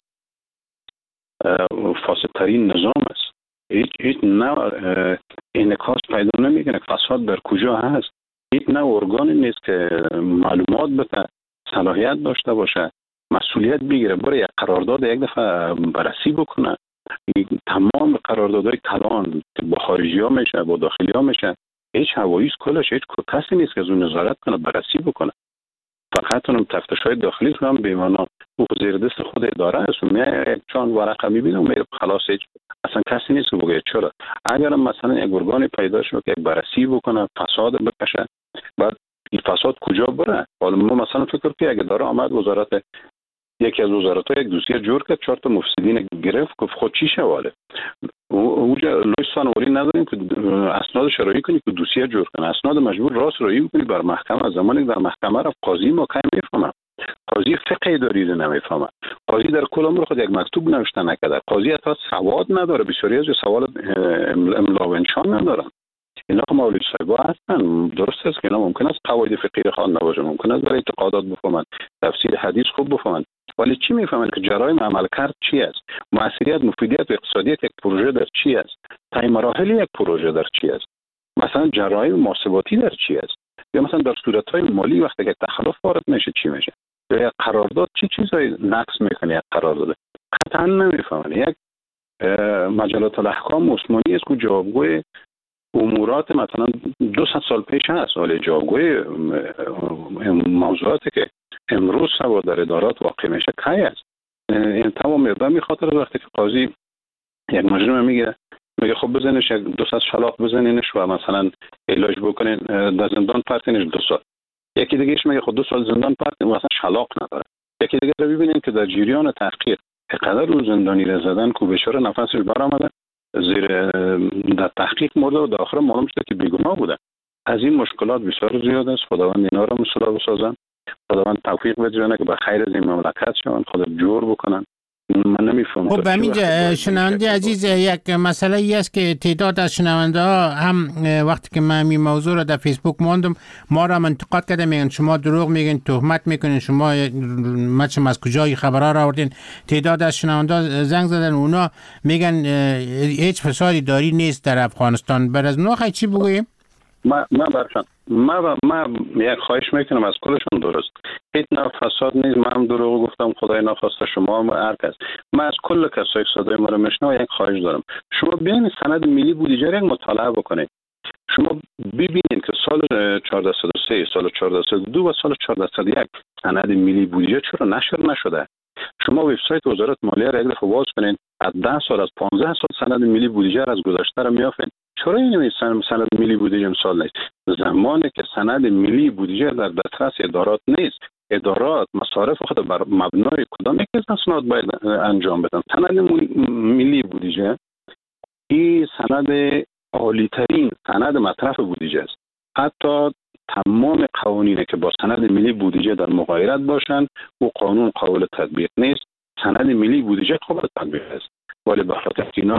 فاسدترین نظام است. هیچ نوع انعکاس پیدا نمیکنه. فساد در کجا هست؟ هیچ نوع ارگانی نیست که معلومات بده، صلاحیت داشته باشه، مسئولیت بگیره، برای یک قرارداد یک دفعه بررسی بکنه. تمام قراردادهای کلان که با خارجی ها میشه، با داخلی ها میشه، هیچ هواییست کلش هیچ کسی نیست که از اون نظارت کنه، بررسی بکنه. فقط اونم تفتش های داخلی هم بیمانا او زیر دست خود اداره است. یک چند ورقه میبینم میره خلاص، هیچ اصلا کسی نیست که بگه چرا. اگر مثلا یک ارگانی پیدا شد که بررسی بکنه، فساد بکشه، بعد این فساد کجا بره؟ حالا ما مثلا فکر که اگه داره آمد وزارت، یکی از وزارت‌ها یک دوسیه جور کرد، 4 تا مفسدین گرفت، گفت خود چی شواله. اونجا لوی ثانوری نداریم که اسناد شرعی کنی که دوسیه جور کنه، اسناد مجبور راست رایی کنی بر محکمه. از زمانی که در محکمه رفت قاضی ما کی میفهمه، قاضی فقه اداری رو نمیفهمه، قاضی در کل عمر خود یک مکتوب نوشته نکرده، قاضی حتی سواد نداره، بسیاری از سوال املا و انشان نداره. اینا که مولوی صاحبا هستن، درست است که اینا ممکن است قواعد فقهی خوانده باشه، ممکن است برای اعتقادات بفهمن، تفسیر حدیث خوب بفهمن، ولی چی میفهمن که جرایم عمل کرد چی است، موثریت، مفیدیت و اقتصادیت یک پروژه در چی است، طی مراحل یک پروژه در چی است، مثلا جرایم محاسباتی در چی است، یا مثلا در صورت‌های مالی وقتی که تخلف وارد میشه چی میشه، یا یک قرارداد چی چیزایی نقض میکنه یک قرارداد، قطعا نمیفهمن. یک مجلات الاحکام عثمانی است که جوابگوی امورات مثلا 200 سال پیش هست، ولی جوابگوی موضوعاتی که امروز سوا در ادارات واقع میشه کی است. این تمام اقدام خاطر وقتی که قاضی یک مجرم میگه خب بزنش یک 200 شلاق بزنینش و مثلا علاج بکنین، در زندان پرتینش 2 سال. یکی دیگهش میگه خب 2 سال زندان پرتین مثلا شلاق نداره. یکی دیگه رو ببینین که در جریان تحقیق چقدر رو زندانی را زدن که بشاره نفسش برآمده، زیر در تحقیق مرده و در آخر معلوم شده که بیگناه بوده. از این مشکلات بسیار زیاد است. خداوند اینا را مصلح بسازن. خداوند توفیق بده که به خیر از این مملکت شون، خدا جور بکنن. من نمیفهمم. خب همینجا شنونده عزیز، یک مسئله ای است که تعداد از شنونده ها هم وقتی که من این موضوع رو در فیسبوک ماندم ما را انتقاد کردن، میگن شما دروغ میگین، تهمت میکنین، شما مچم از کجای خبرها را آوردین. تعداد از شنونده زنگ زدن، اونا میگن هیچ فسادی داری نیست در افغانستان. بر از اونا خیلی چی بگوییم؟ ما یک خواهش میکنم از کلشون درست، هیچ نوع فساد نیست. من هم دروغ گفتم، خدای نخواسته شما هم هر کس. من از کل کسایی که صدای ما رو میشنوه یک خواهش دارم، شما بیاین سند ملی بودجه را مطالعه بکنید. شما ببینید که سال 1403 سال 1402 و سال 1401 سند ملی بودجه چرا نشر نشده. شما وبسایت وزارت مالیه را یک دفعه باز کنین، از 10 سال از 15 سال سند ملی بودجه را از گذشته را میافین. چرا این سند ملی بودجه امسال نیست؟ زمانی که سند ملی بودجه در دسترس ادارات نیست، ادارات مصارف خود بر مبنای کدام یک از اسناد باید انجام بدن. سند ملی بودجه این سند عالی ترین سند مصرف بودجه است. حتی تمام قوانینی که با سند ملی بودجه در مغایرت باشند و قانون قابل تطبیق نیست، سند ملی بودجه قابل تطبیق است. ولی به خاطر اینا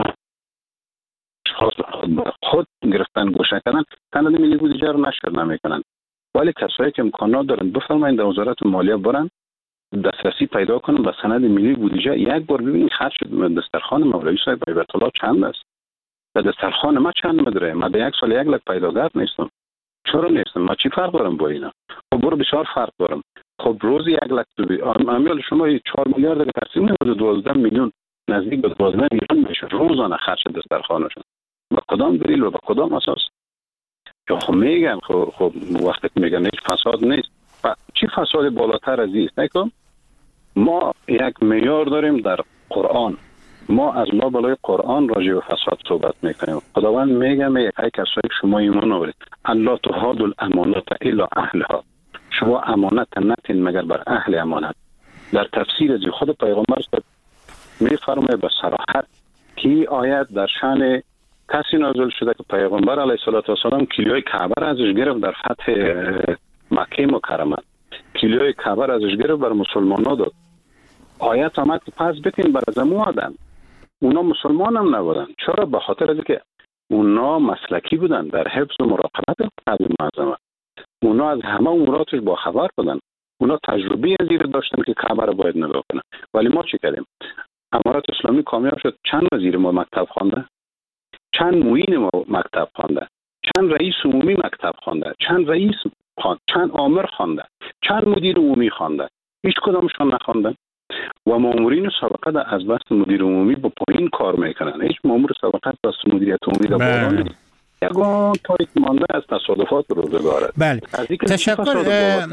خود گرفتن گوشه کردن، سند ملی بودجه رو نشر نمیکنن. ولی کسایی که امکانات دارن بفرمایید در وزارت مالیه برن دسترسی پیدا کنن به سند ملی بودجه، یک بار ببینید خرج دسترخوان مولوی صاحب بیت الله چند است. در دسترخوان ما چند مدره؟ من در یک سال 1 لک پیداگر نیستم. چرا نیستم؟ من چی فرق دارم با اینا؟ خب برو بسیار فرق دارم. خب روزی 1 لک امیال شما 4 میلیارد دیگه تقسیم نمیشه، 12 میلیون نزدیک به 12 میلیون میشه روزانه خرج دسترخوانشون. با کدام دلیل و با کدام اساس؟ یا خب میگن خب وقتی که میگن هیچ فساد نیست، چی فساد بالاتر از این است؟ ما یک معیار داریم در قرآن، ما از ما بالای قرآن راجع به فساد صحبت میکنیم. خداوند میگه ای کسایی که شما ایمان آورید، الله تهاد الامانات الا اهلها، شما امانت نتین مگر بر اهل امانت. در تفسیر از خود پیغمبر میفرماید به صراحت که آیت در شان کسی نازل شده که پیغمبر علیه السلام کلیوی کعبه را ازش گرفت در فتح مکه مکرمه، کلیوی کعبه را ازش گرفت بر مسلمان‌ها داد. آیت آمد که پس بتین بر زمو آدم. اونا مسلمان هم نبودن. چرا؟ به خاطر از که اونا مسلکی بودن در حفظ و مراقبت کعبه معظمه. اونا از همه اموراتش با خبر بودن. اونا تجربه از این داشتن که کعبه را باید نگاه کنن. ولی ما چی کردیم؟ امارات اسلامی کامیاب شد. چند وزیر ما مکتب خوانده؟ چند معین ما مکتب خوانده؟ چند رئیس عمومی مکتب خوانده؟ چند رئیس خوانده؟ چند آمر خوانده؟ چند مدیر عمومی خوانده؟ هیچ کدامشون نخواندن. و مامورین سابقه از بس مدیر عمومی با پایین کار میکنن. هیچ مامور سابقه از بس مدیریت عمومی در بالا نیست. یگان تایید مانده از تصادفات روزگاره. بله. تشکر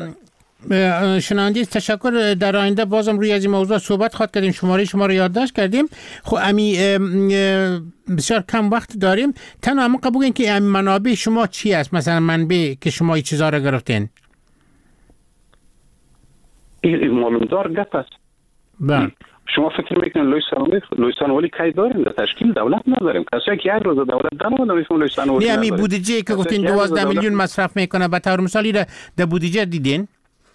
شنوندگان، تشکر. در آینده بازم روی از این موضوع صحبت خواهد کردیم. شماره شما رو یادداشت کردیم. خب امی بسیار کم وقت داریم. تنها ما بگین که منابع شما چی است؟ مثلا منبع که شما این چیزا رو گرفتین. این معلومدار گپ است. بله. شما فکر میکنید لوی ثانوی کی داریم؟ در تشکیل دولت نداریم. کسی که یک روز دولت دارم نمیفهم لوی ثانوی. نه می بودجه که گفتین 12 میلیون مصرف میکنه به طور مثالی در بودجه دیدین؟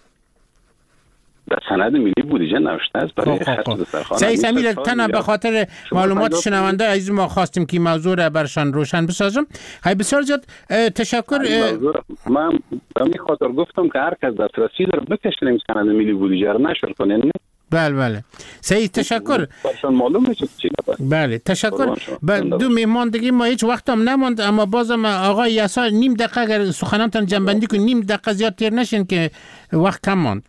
در سند ملی بودجه نوشته است برای خرج دسترخوان. سعید سمیر، تنها به خاطر معلومات شنونده عزیز ما خواستیم که موضوع را برشان روشن بسازم. های بسیار زیاد تشکر. من به این خاطر گفتم که هر کس دسترسی داره بکشیم سند ملی بودجه را نشر کنین. بله سعید تشکر. معلوم میشه چی. بله تشکر. دو مهمان دیگه ما هیچ وقت هم نماند، اما بازم آقای یسا نیم دقیقه اگر سخنانتان جنبندی کنید، نیم دقیقه زیاد تیر نشین که وقت کم ماند.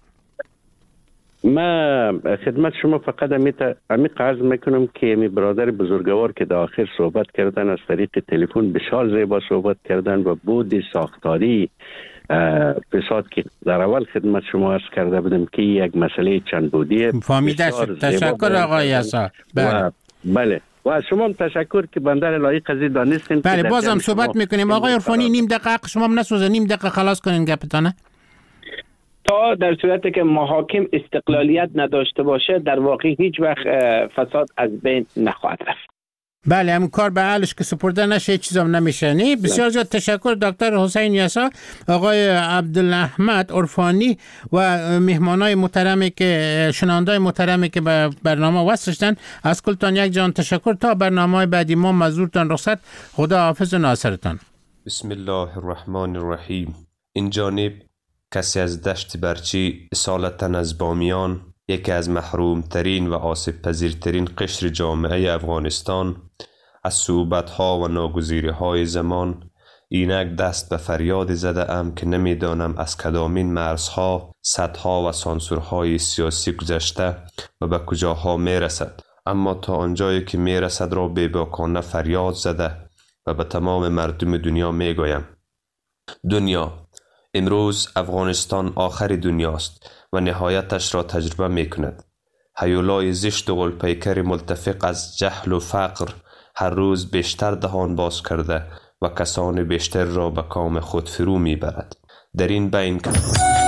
ما خدمت شما فقط عمیق عرض میکنم که می برادر بزرگوار که در آخر صحبت کردن از طریق تلفن بسیار زیبا صحبت کردن و بود ساختاری فساد که در اول خدمت شما عرض کرده بودم که یک مسئله چند بودیه. فهمیده شد. تشکر آقای یسا. بله و از شما تشکر که بنده لایق از این دانستین. بله بازم صحبت میکنیم. آقای عرفانی نیم دقیقه شما نسوزه، نیم دقیقه خلاص کنین گپتانه. تا در صورتی که محاکم استقلالیت نداشته باشه در واقع هیچ وقت فساد از بین نخواهد رفت. بله همون کار به حالش که سپرده نشه چیزام نمیشه. نه بسیار زیاد تشکر دکتر حسین یسا، آقای عبدالاحمد عرفانی و مهمانای محترمی که شنوندای محترمی که به برنامه وصل شدن. از کلتان یک جان تشکر. تا برنامه بعدی ما مزورتان رخصت. خدا حافظ و ناصرتان. بسم الله الرحمن الرحیم. این جانب کسی از دشت برچی اصالتا از بامیان، یکی از محرومترین و آسیب پذیرترین قشر جامعه افغانستان، از صعوبت‌ها و ناگزیری‌های زمان اینک دست به فریاد زده ام که نمیدانم از کدامین مرزها، سدها و سانسورهای سیاسی گذشته و به کجاها میرسد، اما تا آنجایی که میرسد را بی‌باکانه فریاد زده و به تمام مردم دنیا میگویم: دنیا، امروز افغانستان آخر دنیاست و نهایتش را تجربه می کند. هیولای زشت و غلپیکر ملتفق از جهل و فقر هر روز بیشتر دهان باز کرده و کسان بیشتر را به کام خود فرو می برد. در این بین